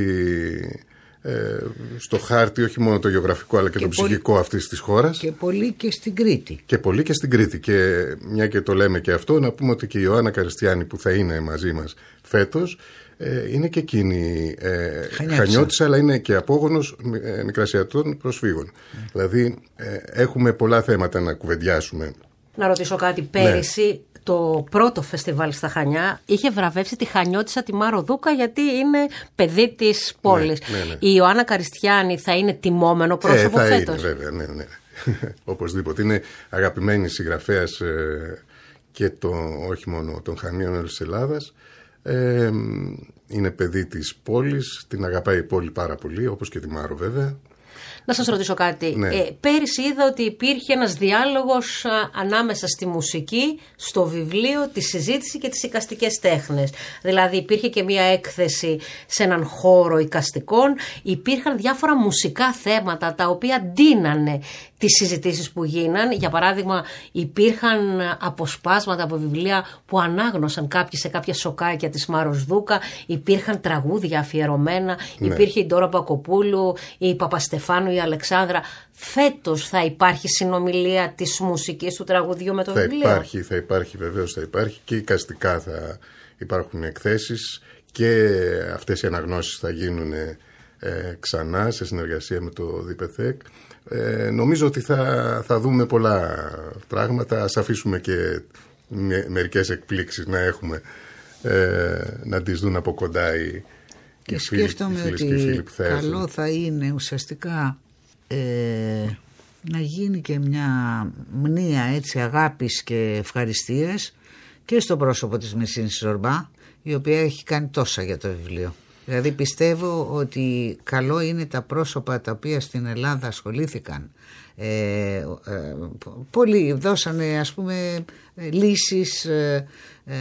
στο χάρτη, όχι μόνο το γεωγραφικό αλλά και, και το πολύ, ψυχικό αυτής της χώρας. Και πολύ και στην Κρήτη. Και πολύ και στην Κρήτη. Και μια και το λέμε και αυτό, να πούμε ότι και η Ιωάννα Καριστιάνη που θα είναι μαζί μας φέτος ε, είναι και εκείνη ε, Χανιώτισσα, αλλά είναι και απόγονος ε, μικρασιατών προσφύγων. Mm. Δηλαδή ε, έχουμε πολλά θέματα να κουβεντιάσουμε. Να ρωτήσω κάτι. Πέρυσι, ναι. το πρώτο φεστιβάλ στα Χανιά είχε βραβεύσει τη Χανιώτισσα τη Μάρο Δούκα, γιατί είναι παιδί της πόλης. Ναι, ναι, ναι. Η Ιωάννα Καριστιάνη θα είναι τιμόμενο πρόσωπο ε, θα φέτος. Είναι, βέβαια, ναι, ναι. Οπωσδήποτε. Είναι αγαπημένη συγγραφέας ε, και το, όχι μόνο των Χανίων, όλης της Ελλάδας. Ε, είναι παιδί της πόλης, την αγαπάει η πόλη πάρα πολύ, όπως και τη Μάρο βέβαια. Να σας ρωτήσω κάτι. Ναι. Ε, πέρυσι είδα ότι υπήρχε ένας διάλογος α, ανάμεσα στη μουσική, στο βιβλίο, τη συζήτηση και τις εικαστικές τέχνες. Δηλαδή υπήρχε και μια έκθεση σε έναν χώρο εικαστικών. Υπήρχαν διάφορα μουσικά θέματα τα οποία ντύνανε τις συζητήσεις που γίναν. Για παράδειγμα, υπήρχαν αποσπάσματα από βιβλία που ανάγνωσαν κάποιοι σε κάποια σοκάκια της Μάρος Δούκα. Υπήρχαν τραγούδια αφιερωμένα. Ναι. Υπήρχε η Ντόρα Μπακοπούλου, η Παπαστεφάνου, η Αλεξάνδρα. Φέτος θα υπάρχει συνομιλία της μουσικής του τραγουδιού με το θα βιβλίο. Υπάρχει, θα υπάρχει, βεβαίως θα υπάρχει, και εικαστικά θα υπάρχουν εκθέσεις και αυτές οι αναγνώσεις θα γίνουν ε, ξανά σε συνεργασία με το ΔΠΘΕΚ. Ε, νομίζω ότι θα, θα δούμε πολλά πράγματα. Ας αφήσουμε και με, μερικές εκπλήξεις να έχουμε, ε, να τις δουν από κοντά οι, και οι φίλοι, σκέφτομαι οι ότι και οι φίλοι που θα έρθουν. καλό θα είναι ουσιαστικά ε, να γίνει και μια μνήα έτσι αγάπης και ευχαριστίας και στο πρόσωπο της Μυρσίνης Ζορμπά, η οποία έχει κάνει τόσα για το βιβλίο. Δηλαδή πιστεύω ότι καλό είναι τα πρόσωπα τα οποία στην Ελλάδα ασχολήθηκαν, ε, ε, πολλοί δώσανε ας πούμε λύσεις ε, ε,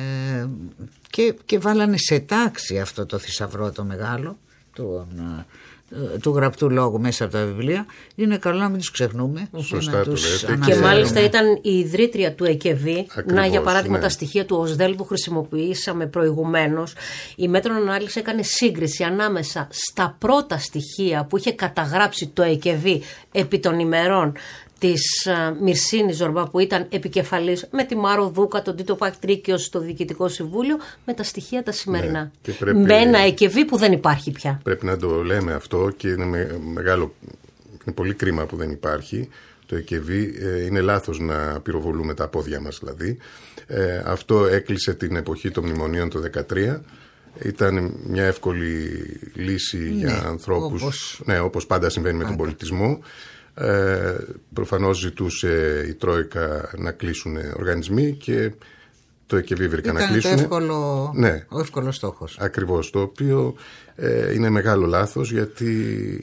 και, και βάλανε σε τάξη αυτό το θησαυρό το μεγάλο του, του γραπτού λόγου μέσα από τα βιβλία. Είναι καλό να μην τους ξεχνούμε. Σωστά να το τους λέτε. Και μάλιστα ήταν η ιδρύτρια του ΕΚΕΒΗ. Να, για παράδειγμα, ναι. τα στοιχεία του ΟΣΔΕΛ που χρησιμοποιήσαμε προηγουμένως. Η Μέτρων Ανάλυση έκανε σύγκριση ανάμεσα στα πρώτα στοιχεία που είχε καταγράψει το ΕΚΕΒΗ επί των ημερών της uh, Μυρσίνης Ζορμπά, που ήταν επικεφαλής, με τη Μάρο Δούκα, τον Τίτο Πακτρίκιο στο Διοικητικό Συμβούλιο, με τα στοιχεία τα σημερινά. Ναι, πρέπει, με ένα ΕΚΕΒΗ που δεν υπάρχει πια. Πρέπει να το λέμε αυτό, και είναι με, μεγάλο, είναι πολύ κρίμα που δεν υπάρχει το ΕΚΕΒΗ. Ε, είναι λάθος να πυροβολούμε τα πόδια μας δηλαδή. Ε, αυτό έκλεισε την εποχή των μνημονίων το δύο χιλιάδες δεκατρία. Ήταν μια εύκολη λύση ναι, για ανθρώπους, όπως, ναι, όπως πάντα συμβαίνει πάντα. με τον πολιτισμό. Ε, προφανώς ζητούσε η Τρόικα να κλείσουν οργανισμοί και το ΕΚΕΒΗ βρήκα να κλείσουν. Ήταν εύκολο, ναι, ο εύκολος στόχος. Ακριβώς, το οποίο ε, είναι μεγάλο λάθος, γιατί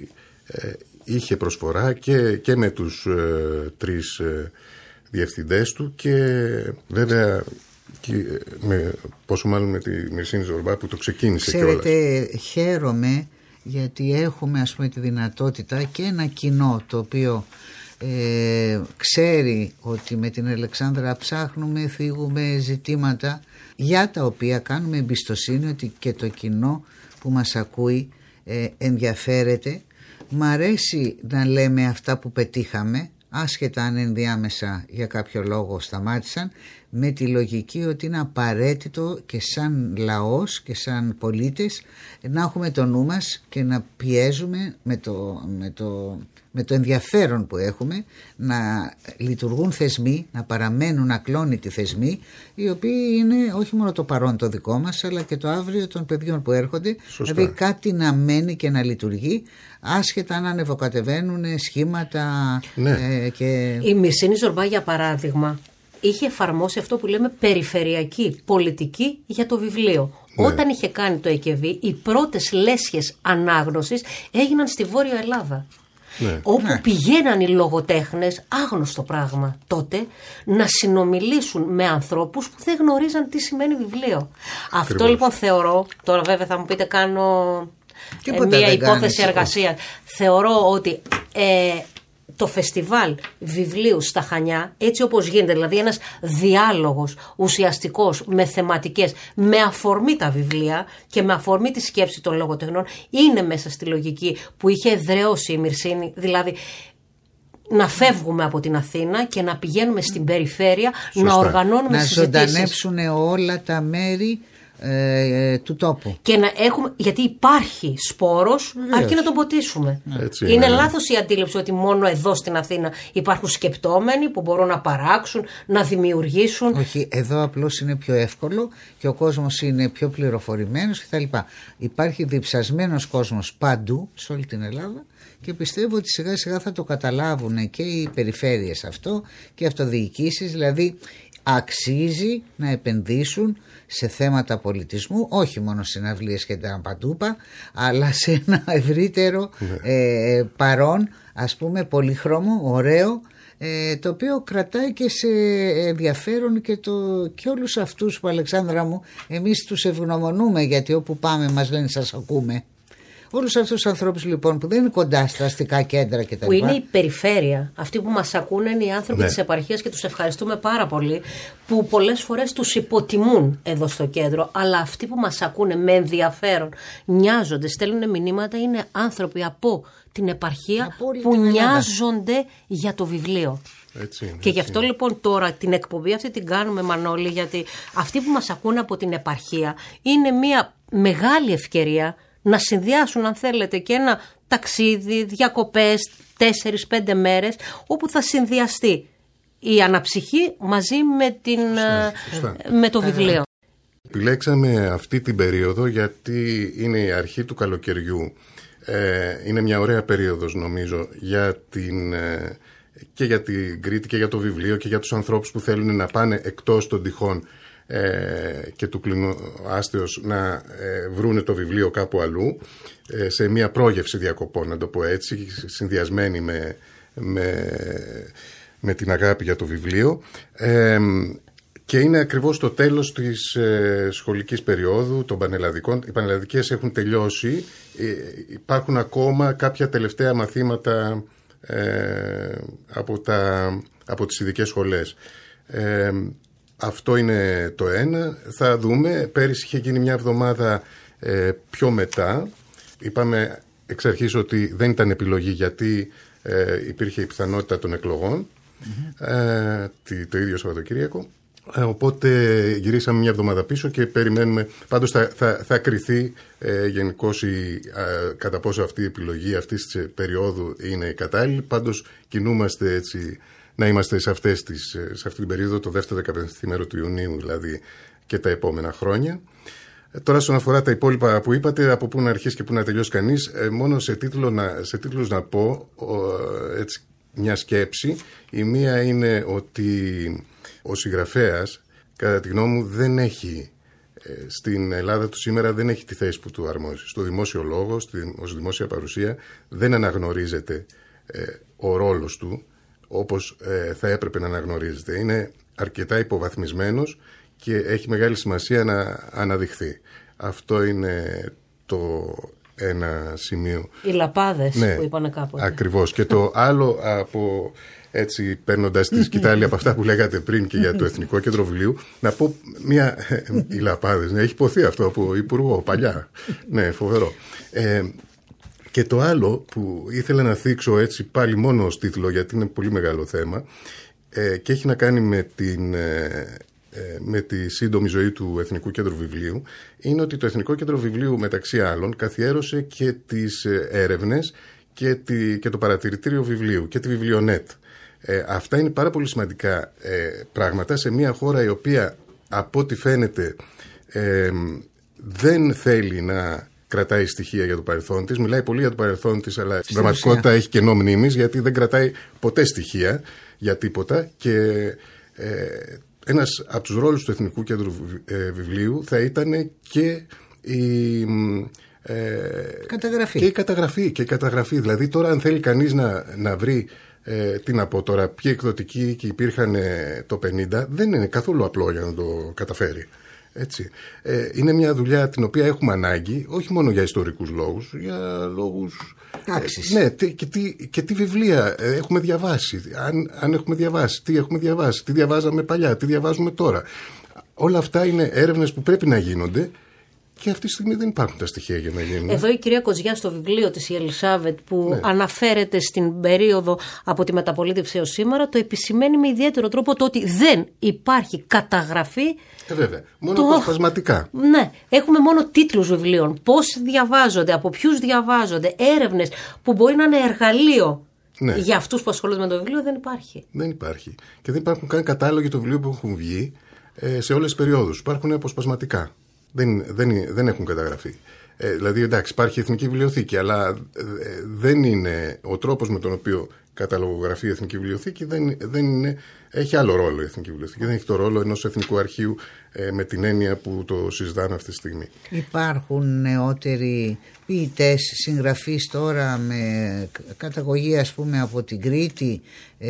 ε, είχε προσφορά και, και με τους ε, τρεις ε, διευθυντές του, και βέβαια και, με, πόσο μάλλον με τη Μυρσίνη Ζορμπά που το ξεκίνησε κιόλας. Ξέρετε, χαίρομαι γιατί έχουμε ας πούμε τη δυνατότητα και ένα κοινό το οποίο ε, ξέρει ότι με την Αλεξάνδρα ψάχνουμε, θίγουμε ζητήματα για τα οποία κάνουμε εμπιστοσύνη ότι και το κοινό που μας ακούει ε, ενδιαφέρεται. Μ' αρέσει να λέμε αυτά που πετύχαμε, άσχετα αν ενδιάμεσα για κάποιο λόγο σταμάτησαν, με τη λογική ότι είναι απαραίτητο και σαν λαός και σαν πολίτες να έχουμε το νου μας και να πιέζουμε με το, με το, με το ενδιαφέρον που έχουμε να λειτουργούν θεσμοί, να παραμένουν ακλόνητοι θεσμοί, οι οποίοι είναι όχι μόνο το παρόν το δικό μας, αλλά και το αύριο των παιδιών που έρχονται. Σωστά. Δηλαδή κάτι να μένει και να λειτουργεί, άσχετα αν ανεβοκατεβαίνουν σχήματα. Ναι. ε, και... Η Μυρσίνη Ζορμπά, για παράδειγμα, είχε εφαρμόσει αυτό που λέμε περιφερειακή πολιτική για το βιβλίο. Ναι. Όταν είχε κάνει το ΕΚΕΒΗ, οι πρώτες λέσχες ανάγνωσης έγιναν στη Βόρεια Ελλάδα. Ναι. Όπου ναι. πηγαίναν οι λογοτέχνες, άγνωστο πράγμα τότε, να συνομιλήσουν με ανθρώπους που δεν γνωρίζαν τι σημαίνει βιβλίο. Ακριβώς. Αυτό λοιπόν θεωρώ, τώρα βέβαια θα μου πείτε κάνω ε, μια υπόθεση εργασίας, θεωρώ ότι ε, το φεστιβάλ βιβλίου στα Χανιά, έτσι όπως γίνεται, δηλαδή ένας διάλογος ουσιαστικός με θεματικές, με αφορμή τα βιβλία και με αφορμή τη σκέψη των λογοτεχνών, είναι μέσα στη λογική που είχε εδραιώσει η Μυρσίνη, δηλαδή να φεύγουμε από την Αθήνα και να πηγαίνουμε στην περιφέρεια. Σωστά. Να οργανώνουμε να συζητήσεις. Να ζωντανέψουν όλα τα μέρη ε, του τόπου. Και να έχουμε, γιατί υπάρχει σπόρος, αρκεί να τον ποτίσουμε. Έτσι είναι είναι. λάθος η αντίληψη ότι μόνο εδώ στην Αθήνα υπάρχουν σκεπτόμενοι που μπορούν να παράξουν, να δημιουργήσουν. Όχι, εδώ απλώς είναι πιο εύκολο και ο κόσμος είναι πιο πληροφορημένος κτλ. Υπάρχει διψασμένος κόσμος παντού σε όλη την Ελλάδα και πιστεύω ότι σιγά σιγά θα το καταλάβουν και οι περιφέρειες αυτό και οι αυτοδιοικήσεις, δηλαδή αξίζει να επενδύσουν σε θέματα πολιτισμού, όχι μόνο συναυλίες και τα παντούπα, αλλά σε ένα ευρύτερο ναι. ε, παρόν, ας πούμε, πολύχρωμο, ωραίο, ε, το οποίο κρατάει και σε ενδιαφέρον και, το, και όλους αυτούς που, Αλεξάνδρα μου, εμείς τους ευγνωμονούμε, γιατί όπου πάμε μας λένε σας ακούμε. Όλους αυτούς τους ανθρώπους λοιπόν που δεν είναι κοντά στα αστικά κέντρα κτλ. Που είναι η περιφέρεια. Αυτοί που μας ακούνε είναι οι άνθρωποι ναι. της επαρχίας και τους ευχαριστούμε πάρα πολύ, που πολλές φορές τους υποτιμούν εδώ στο κέντρο. Αλλά αυτοί που μας ακούνε με ενδιαφέρον, νοιάζονται, στέλνουν μηνύματα, είναι άνθρωποι από την επαρχία που νοιάζονται για το βιβλίο. Έτσι είναι, και γι' έτσι αυτό είναι. λοιπόν τώρα την εκπομπή αυτή την κάνουμε, Μανώλη, γιατί αυτοί που μας ακούνε από την επαρχία είναι μια μεγάλη ευκαιρία να συνδυάσουν, αν θέλετε, και ένα ταξίδι, διακοπές, τέσσερις πέντε μέρες, όπου θα συνδυαστεί η αναψυχή μαζί με, την, σωστά, σωστά. με το βιβλίο. Επιλέξαμε αυτή την περίοδο γιατί είναι η αρχή του καλοκαιριού. Ε, είναι μια ωραία περίοδος, νομίζω, για την, ε, και για την Κρήτη και για το βιβλίο και για τους ανθρώπους που θέλουν να πάνε εκτός των τυχών Ε, και του κλινοάστεως να ε, βρούνε το βιβλίο κάπου αλλού, ε, σε μια πρόγευση διακοπών, να το πω έτσι, συνδυασμένη με, με, με την αγάπη για το βιβλίο, ε, και είναι ακριβώς το τέλος της ε, σχολικής περίοδου των πανελλαδικών. Οι πανελλαδικές έχουν τελειώσει, ε, υπάρχουν ακόμα κάποια τελευταία μαθήματα ε, από, τα, από τις ειδικές σχολές. ε, Αυτό είναι το ένα. Θα δούμε. Πέρυσι είχε γίνει μια εβδομάδα ε, πιο μετά. Είπαμε εξ αρχής ότι δεν ήταν επιλογή, γιατί ε, υπήρχε η πιθανότητα των εκλογών mm-hmm. ε, το, το ίδιο Σαββατοκύριακο. Ε, οπότε γυρίσαμε μια εβδομάδα πίσω και περιμένουμε. Πάντως θα, θα, θα κριθεί ε, γενικώς η, ε, κατά πόσο αυτή η επιλογή αυτής της περίοδου είναι κατάλληλη. Πάντως κινούμαστε έτσι, να είμαστε σε, αυτές τις, σε αυτή την περίοδο, το δεύτερο δεκαπενθήμερο του Ιουνίου δηλαδή, και τα επόμενα χρόνια. Τώρα, όσον αφορά τα υπόλοιπα που είπατε, από πού να αρχίσει και πού να τελειώσει κανείς, μόνο σε, τίτλο να, σε τίτλους να πω έτσι, μια σκέψη. Η μία είναι ότι ο συγγραφέας, κατά τη γνώμη μου, δεν έχει, στην Ελλάδα του σήμερα δεν έχει τη θέση που του αρμόζει. Στο δημόσιο λόγο, στη, ως δημόσια παρουσία, δεν αναγνωρίζεται ε, ο ρόλος του όπως ε, θα έπρεπε να αναγνωρίζεται. Είναι αρκετά υποβαθμισμένος και έχει μεγάλη σημασία να αναδειχθεί. Αυτό είναι το ένα σημείο. Οι λαπάδες, ναι, που είπανε κάποτε. Ακριβώς. Και το άλλο, από, έτσι παίρνοντας τη σκητάλη από αυτά που λέγατε πριν και για το Εθνικό Κέντρο Βιβλίου, να πω μια... οι λαπάδες, ναι, έχει υποθεί αυτό από υπουργό παλιά. Ναι, φοβερό. Ε, και το άλλο που ήθελα να θίξω έτσι πάλι μόνο ως τίτλο, γιατί είναι πολύ μεγάλο θέμα, ε, και έχει να κάνει με την... Ε, με τη σύντομη ζωή του Εθνικού Κέντρου Βιβλίου, είναι ότι το Εθνικό Κέντρο Βιβλίου, μεταξύ άλλων, καθιέρωσε και τις έρευνες και, τη, και το παρατηρητήριο βιβλίου και τη Βιβλιονέτ. Ε, αυτά είναι πάρα πολύ σημαντικά ε, πράγματα σε μια χώρα η οποία, από ό,τι φαίνεται, ε, δεν θέλει να κρατάει στοιχεία για το παρελθόν της. Μιλάει πολύ για το παρελθόν της, αλλά στην πραγματικότητα έχει κενό μνήμης, γιατί δεν κρατάει ποτέ στοιχεία για τίποτα. Και ε, ένας από τους ρόλους του Εθνικού Κέντρου Βιβλίου θα ήταν και η ε, καταγραφή. Και η καταγραφή, και η καταγραφή. Δηλαδή τώρα, αν θέλει κανείς να, να βρει ε, τι να πω τώρα, ποιοι εκδοτικοί και υπήρχαν ε, το πενήντα, δεν είναι καθόλου απλό για να το καταφέρει. Έτσι. Ε, είναι μια δουλειά την οποία έχουμε ανάγκη, όχι μόνο για ιστορικούς λόγους, για λόγους τάξης. Ε, ναι, και τι, και τι βιβλία έχουμε διαβάσει, αν, αν έχουμε διαβάσει, τι έχουμε διαβάσει, τι διαβάζαμε παλιά, τι διαβάζουμε τώρα. Όλα αυτά είναι έρευνες που πρέπει να γίνονται Και αυτή τη στιγμή δεν υπάρχουν τα στοιχεία για να γίνουν. Εδώ η κυρία Κοζιά στο βιβλίο της η Ελισάβετ που ναι. αναφέρεται στην περίοδο από τη μεταπολίτευση έως σήμερα το επισημαίνει με ιδιαίτερο τρόπο το ότι δεν υπάρχει καταγραφή. Ε, βέβαια. Μόνο αποσπασματικά. Το... Ναι. Έχουμε μόνο τίτλους βιβλίων. Πώς διαβάζονται, από ποιους διαβάζονται, έρευνες που μπορεί να είναι εργαλείο. Ναι. Για αυτούς που ασχολούνται με το βιβλίο δεν υπάρχει. Δεν υπάρχει. Και δεν υπάρχουν καν κατάλογοι των βιβλίων που έχουν βγει ε, σε όλες τις περιόδους. Υπάρχουν αποσπασματικά. Δεν, δεν, δεν έχουν καταγραφεί. Ε, δηλαδή, εντάξει, υπάρχει η Εθνική Βιβλιοθήκη, αλλά ε, δεν είναι ο τρόπος με τον οποίο καταλογογραφεί η Εθνική Βιβλιοθήκη, δεν, δεν είναι, έχει άλλο ρόλο η Εθνική Βιβλιοθήκη. Δεν έχει το ρόλο ενός εθνικού αρχείου ε, με την έννοια που το συζητάμε αυτή τη στιγμή. Υπάρχουν νεότεροι ποιητές, συγγραφείς τώρα με καταγωγή ας πούμε από την Κρήτη,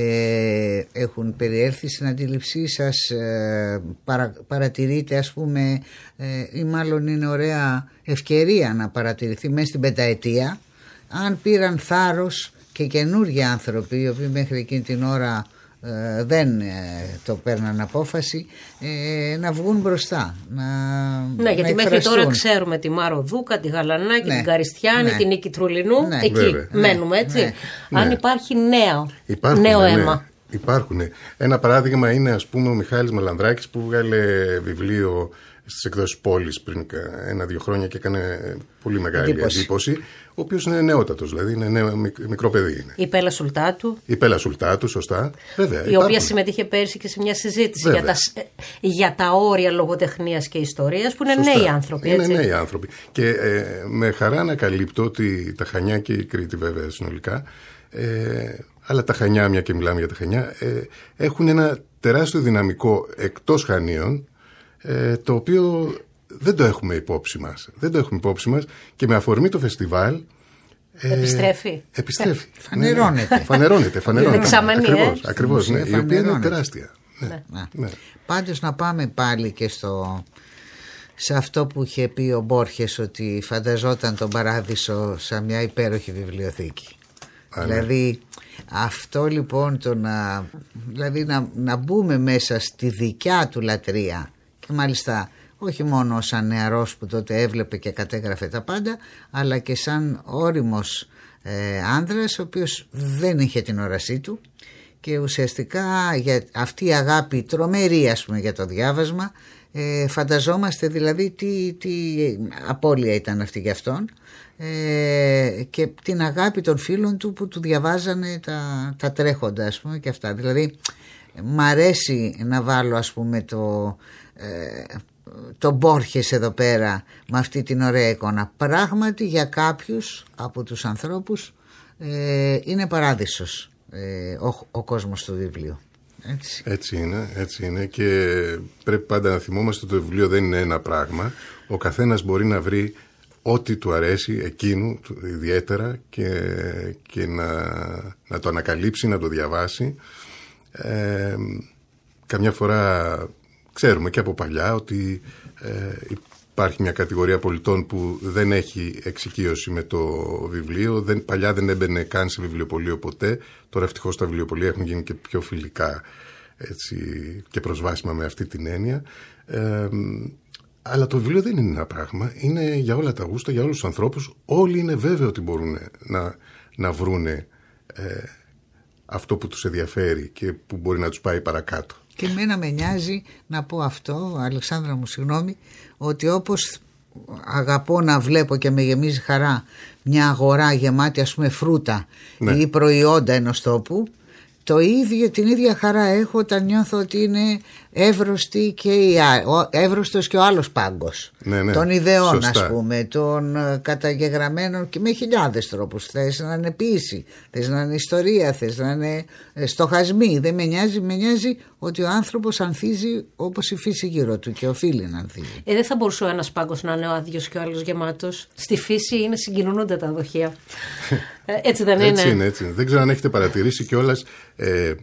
ε, έχουν περιέλθει στην αντίληψή σας, ε, παρα, παρατηρείτε ας πούμε ε, ή μάλλον είναι ωραία ευκαιρία να παρατηρηθεί μέσα στην πενταετία αν πήραν θάρρος και καινούργιοι άνθρωποι οι οποίοι μέχρι εκείνη την ώρα ε, δεν ε, το παίρναν απόφαση ε, να βγουν μπροστά να, ναι, γιατί να μέχρι τώρα ξέρουμε τη Μάρο Δούκα, τη Γαλανάκη, ναι, την Καριστιάνη, ναι, την Νίκη Τρουλινού, ναι, εκεί βέβαια. Μένουμε έτσι, ναι, αν ναι. υπάρχει νέο, υπάρχουν, νέο ναι, αίμα. Ναι. Υπάρχουν. Ένα παράδειγμα είναι ας πούμε ο Μιχάλης Μαλανδράκης που βγάλε βιβλίο στις εκδόσεις Πόλης πριν ένα-δύο χρόνια και έκανε πολύ μεγάλη εντύπωση, εντύπωση ο οποίος είναι νεότατος, δηλαδή είναι νέο, μικρό παιδί είναι. Η Πέλα Σουλτάτου. Η Πέλα Σουλτάτου, σωστά. Βέβαια, η υπάρχουν. οποία συμμετείχε πέρσι και σε μια συζήτηση για τα, για τα όρια λογοτεχνίας και ιστορίας που είναι σωστά. Νέοι άνθρωποι. Είναι έτσι. νέοι άνθρωποι. Και ε, με χαρά ανακαλύπτω ότι τα Χανιά και η Κρήτη βέβαια συνολικά, ε, αλλά τα Χανιά, μια και μιλάμε για τα Χανιά, ε, έχουν ένα τεράστιο δυναμικό εκτός Χανίων, Ε, το οποίο δεν το έχουμε υπόψη μας. Δεν το έχουμε υπόψη μας και με αφορμή το φεστιβάλ ε, επιστρέφει. Επιστρέφει. Φανερώνεται. Ναι, φανερώνεται. φανερώνεται. Δεξαμενή, ακριβώς, ε. ακριβώς, ναι, η οποία είναι τεράστια. Ναι. Ναι. Ναι. Ναι. Πάντως να πάμε πάλι και στο, σε αυτό που είχε πει ο Μπόρχες ότι φανταζόταν τον παράδεισο σαν μια υπέροχη βιβλιοθήκη. Α, δηλαδή ναι. αυτό λοιπόν το να, δηλαδή να, να μπούμε μέσα στη δικιά του λατρεία και μάλιστα όχι μόνο σαν νεαρός που τότε έβλεπε και κατέγραφε τα πάντα, αλλά και σαν όριμος ε, άνδρας ο οποίος δεν είχε την όρασή του και ουσιαστικά για αυτή η αγάπη τρομερή ας πούμε για το διάβασμα, ε, φανταζόμαστε δηλαδή τι, τι απώλεια ήταν αυτή για αυτόν, ε, και την αγάπη των φίλων του που του διαβάζανε τα, τα τρέχοντα ας πούμε και αυτά. Δηλαδή μ' αρέσει να βάλω ας πούμε το... Ε, τον Μπόρχες εδώ πέρα με αυτή την ωραία εικόνα. Πράγματι για κάποιους από τους ανθρώπους ε, είναι παράδεισος ε, ο, ο κόσμος του βιβλίου. Έτσι. έτσι είναι, έτσι είναι και πρέπει πάντα να θυμόμαστε ότι το βιβλίο δεν είναι ένα πράγμα. Ο καθένας μπορεί να βρει ό,τι του αρέσει εκείνου ιδιαίτερα και, και να, να το ανακαλύψει, να το διαβάσει. Ε, καμιά φορά ξέρουμε και από παλιά ότι ε, υπάρχει μια κατηγορία πολιτών που δεν έχει εξοικείωση με το βιβλίο. Δεν, παλιά δεν έμπαινε καν σε βιβλιοπωλείο ποτέ. Τώρα ευτυχώς τα βιβλιοπωλεία έχουν γίνει και πιο φιλικά έτσι, και προσβάσιμα με αυτή την έννοια. Ε, αλλά το βιβλίο δεν είναι ένα πράγμα. Είναι για όλα τα γούστα, για όλους τους ανθρώπους. Όλοι είναι βέβαιο ότι μπορούν να, να βρούνε ε, αυτό που τους ενδιαφέρει και που μπορεί να τους πάει παρακάτω. Και εμένα με νοιάζει να πω αυτό, Αλεξάνδρα μου συγγνώμη, ότι όπως αγαπώ να βλέπω και με γεμίζει χαρά μια αγορά γεμάτη ας πούμε φρούτα, ναι, ή προϊόντα ενός τόπου, το ίδιο, την ίδια χαρά έχω όταν νιώθω ότι είναι εύρωστη και η, ο, εύρωστος και ο άλλος πάγκος, ναι, ναι, των ιδεών σωστά, ας πούμε, των καταγεγραμμένων και με χιλιάδες τρόπους. Θες να είναι ποίηση, θες να είναι ιστορία, θες να είναι στοχασμοί. Δεν με νοιάζει, με νοιάζει ότι ο άνθρωπος ανθίζει όπως η φύση γύρω του και οφείλει να ανθίζει. Ε, δεν θα μπορούσε ο ένας πάγκος να είναι ο άδειος και ο άλλος γεμάτος. Στη φύση είναι συγκοινωνούντα τα δοχεία. ε, έτσι δεν είναι. Έτσι είναι, έτσι είναι. Δεν ξέρω αν έχετε παρατηρήσει κιόλας. Ε,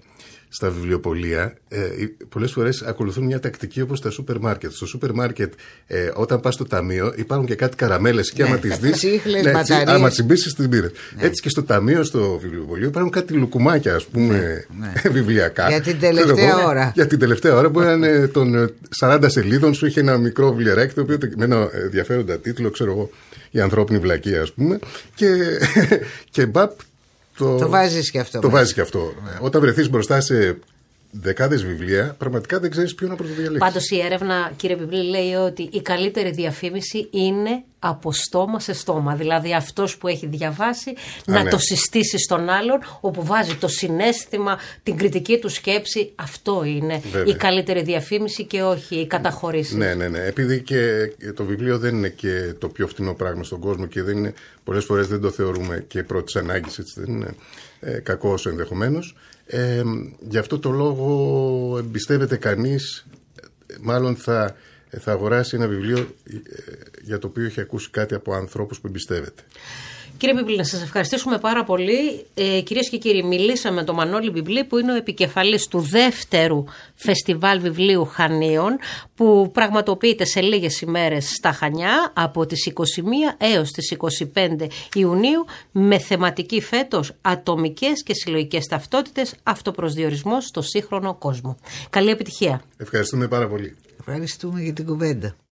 στα βιβλιοπωλεία ε, πολλές φορές ακολουθούν μια τακτική όπως τα σούπερ μάρκετ. Στο σούπερ μάρκετ, ε, όταν πας στο ταμείο, υπάρχουν και κάτι καραμέλες και ναι, άμα τις δεις. Τσίχλες, ναι, μπαταρίες. Άμα τσιμπήσεις, τις πήρες. Ναι. Έτσι και στο ταμείο, στο βιβλιοπωλείο, υπάρχουν κάτι λουκουμάκια, ας πούμε, ναι, ναι. βιβλιακά. Για την τελευταία ξέρω, ώρα. Για την τελευταία ώρα, που είναι των σαράντα σελίδων, σου είχε ένα μικρό βιβλιαράκι, το οποίο με ένα ενδιαφέροντα τίτλο, ξέρω εγώ, η ανθρώπινη βλακεία, ας πούμε, και, και μπαπ. Το, το βάζεις και αυτό. Το βάζεις και αυτό. Yeah. Όταν βρεθείς μπροστά σε δεκάδες βιβλία, πραγματικά δεν ξέρεις ποιο να πρωτοδιαλέξεις. Πάντως η έρευνα, κύριε Πιπλή, λέει ότι η καλύτερη διαφήμιση είναι από στόμα σε στόμα. Δηλαδή αυτός που έχει διαβάσει Α, να ναι. το συστήσει στον άλλον, όπου βάζει το συναίσθημα, την κριτική του σκέψη. Αυτό είναι Βέβαια. η καλύτερη διαφήμιση και όχι η καταχωρήση. Ναι, ναι, ναι. Επειδή και το βιβλίο δεν είναι και το πιο φθηνό πράγμα στον κόσμο και δεν είναι, πολλές φορές δεν το θεωρούμε και πρώτης ανάγκης, έτσι, δεν είναι ε, κακό όσο ενδεχομένως. Ε, γι' αυτό το λόγο εμπιστεύεται κανείς, μάλλον θα, θα αγοράσει ένα βιβλίο ε, για το οποίο έχει ακούσει κάτι από ανθρώπους που εμπιστεύεται. Κύριε Πιπλή, να σας ευχαριστήσουμε πάρα πολύ. Ε, κυρίες και κύριοι, μιλήσαμε με τον Μανώλη Πιπλή, που είναι ο επικεφαλής του δεύτερου φεστιβάλ βιβλίου Χανίων, που πραγματοποιείται σε λίγες ημέρες στα Χανιά, από τις είκοσι μία έως τις είκοσι πέντε Ιουνίου, με θεματική φέτος ατομικές και συλλογικές ταυτότητες, αυτοπροσδιορισμός στο σύγχρονο κόσμο. Καλή επιτυχία. Ευχαριστούμε πάρα πολύ. Ευχαριστούμε για την κουβέντα.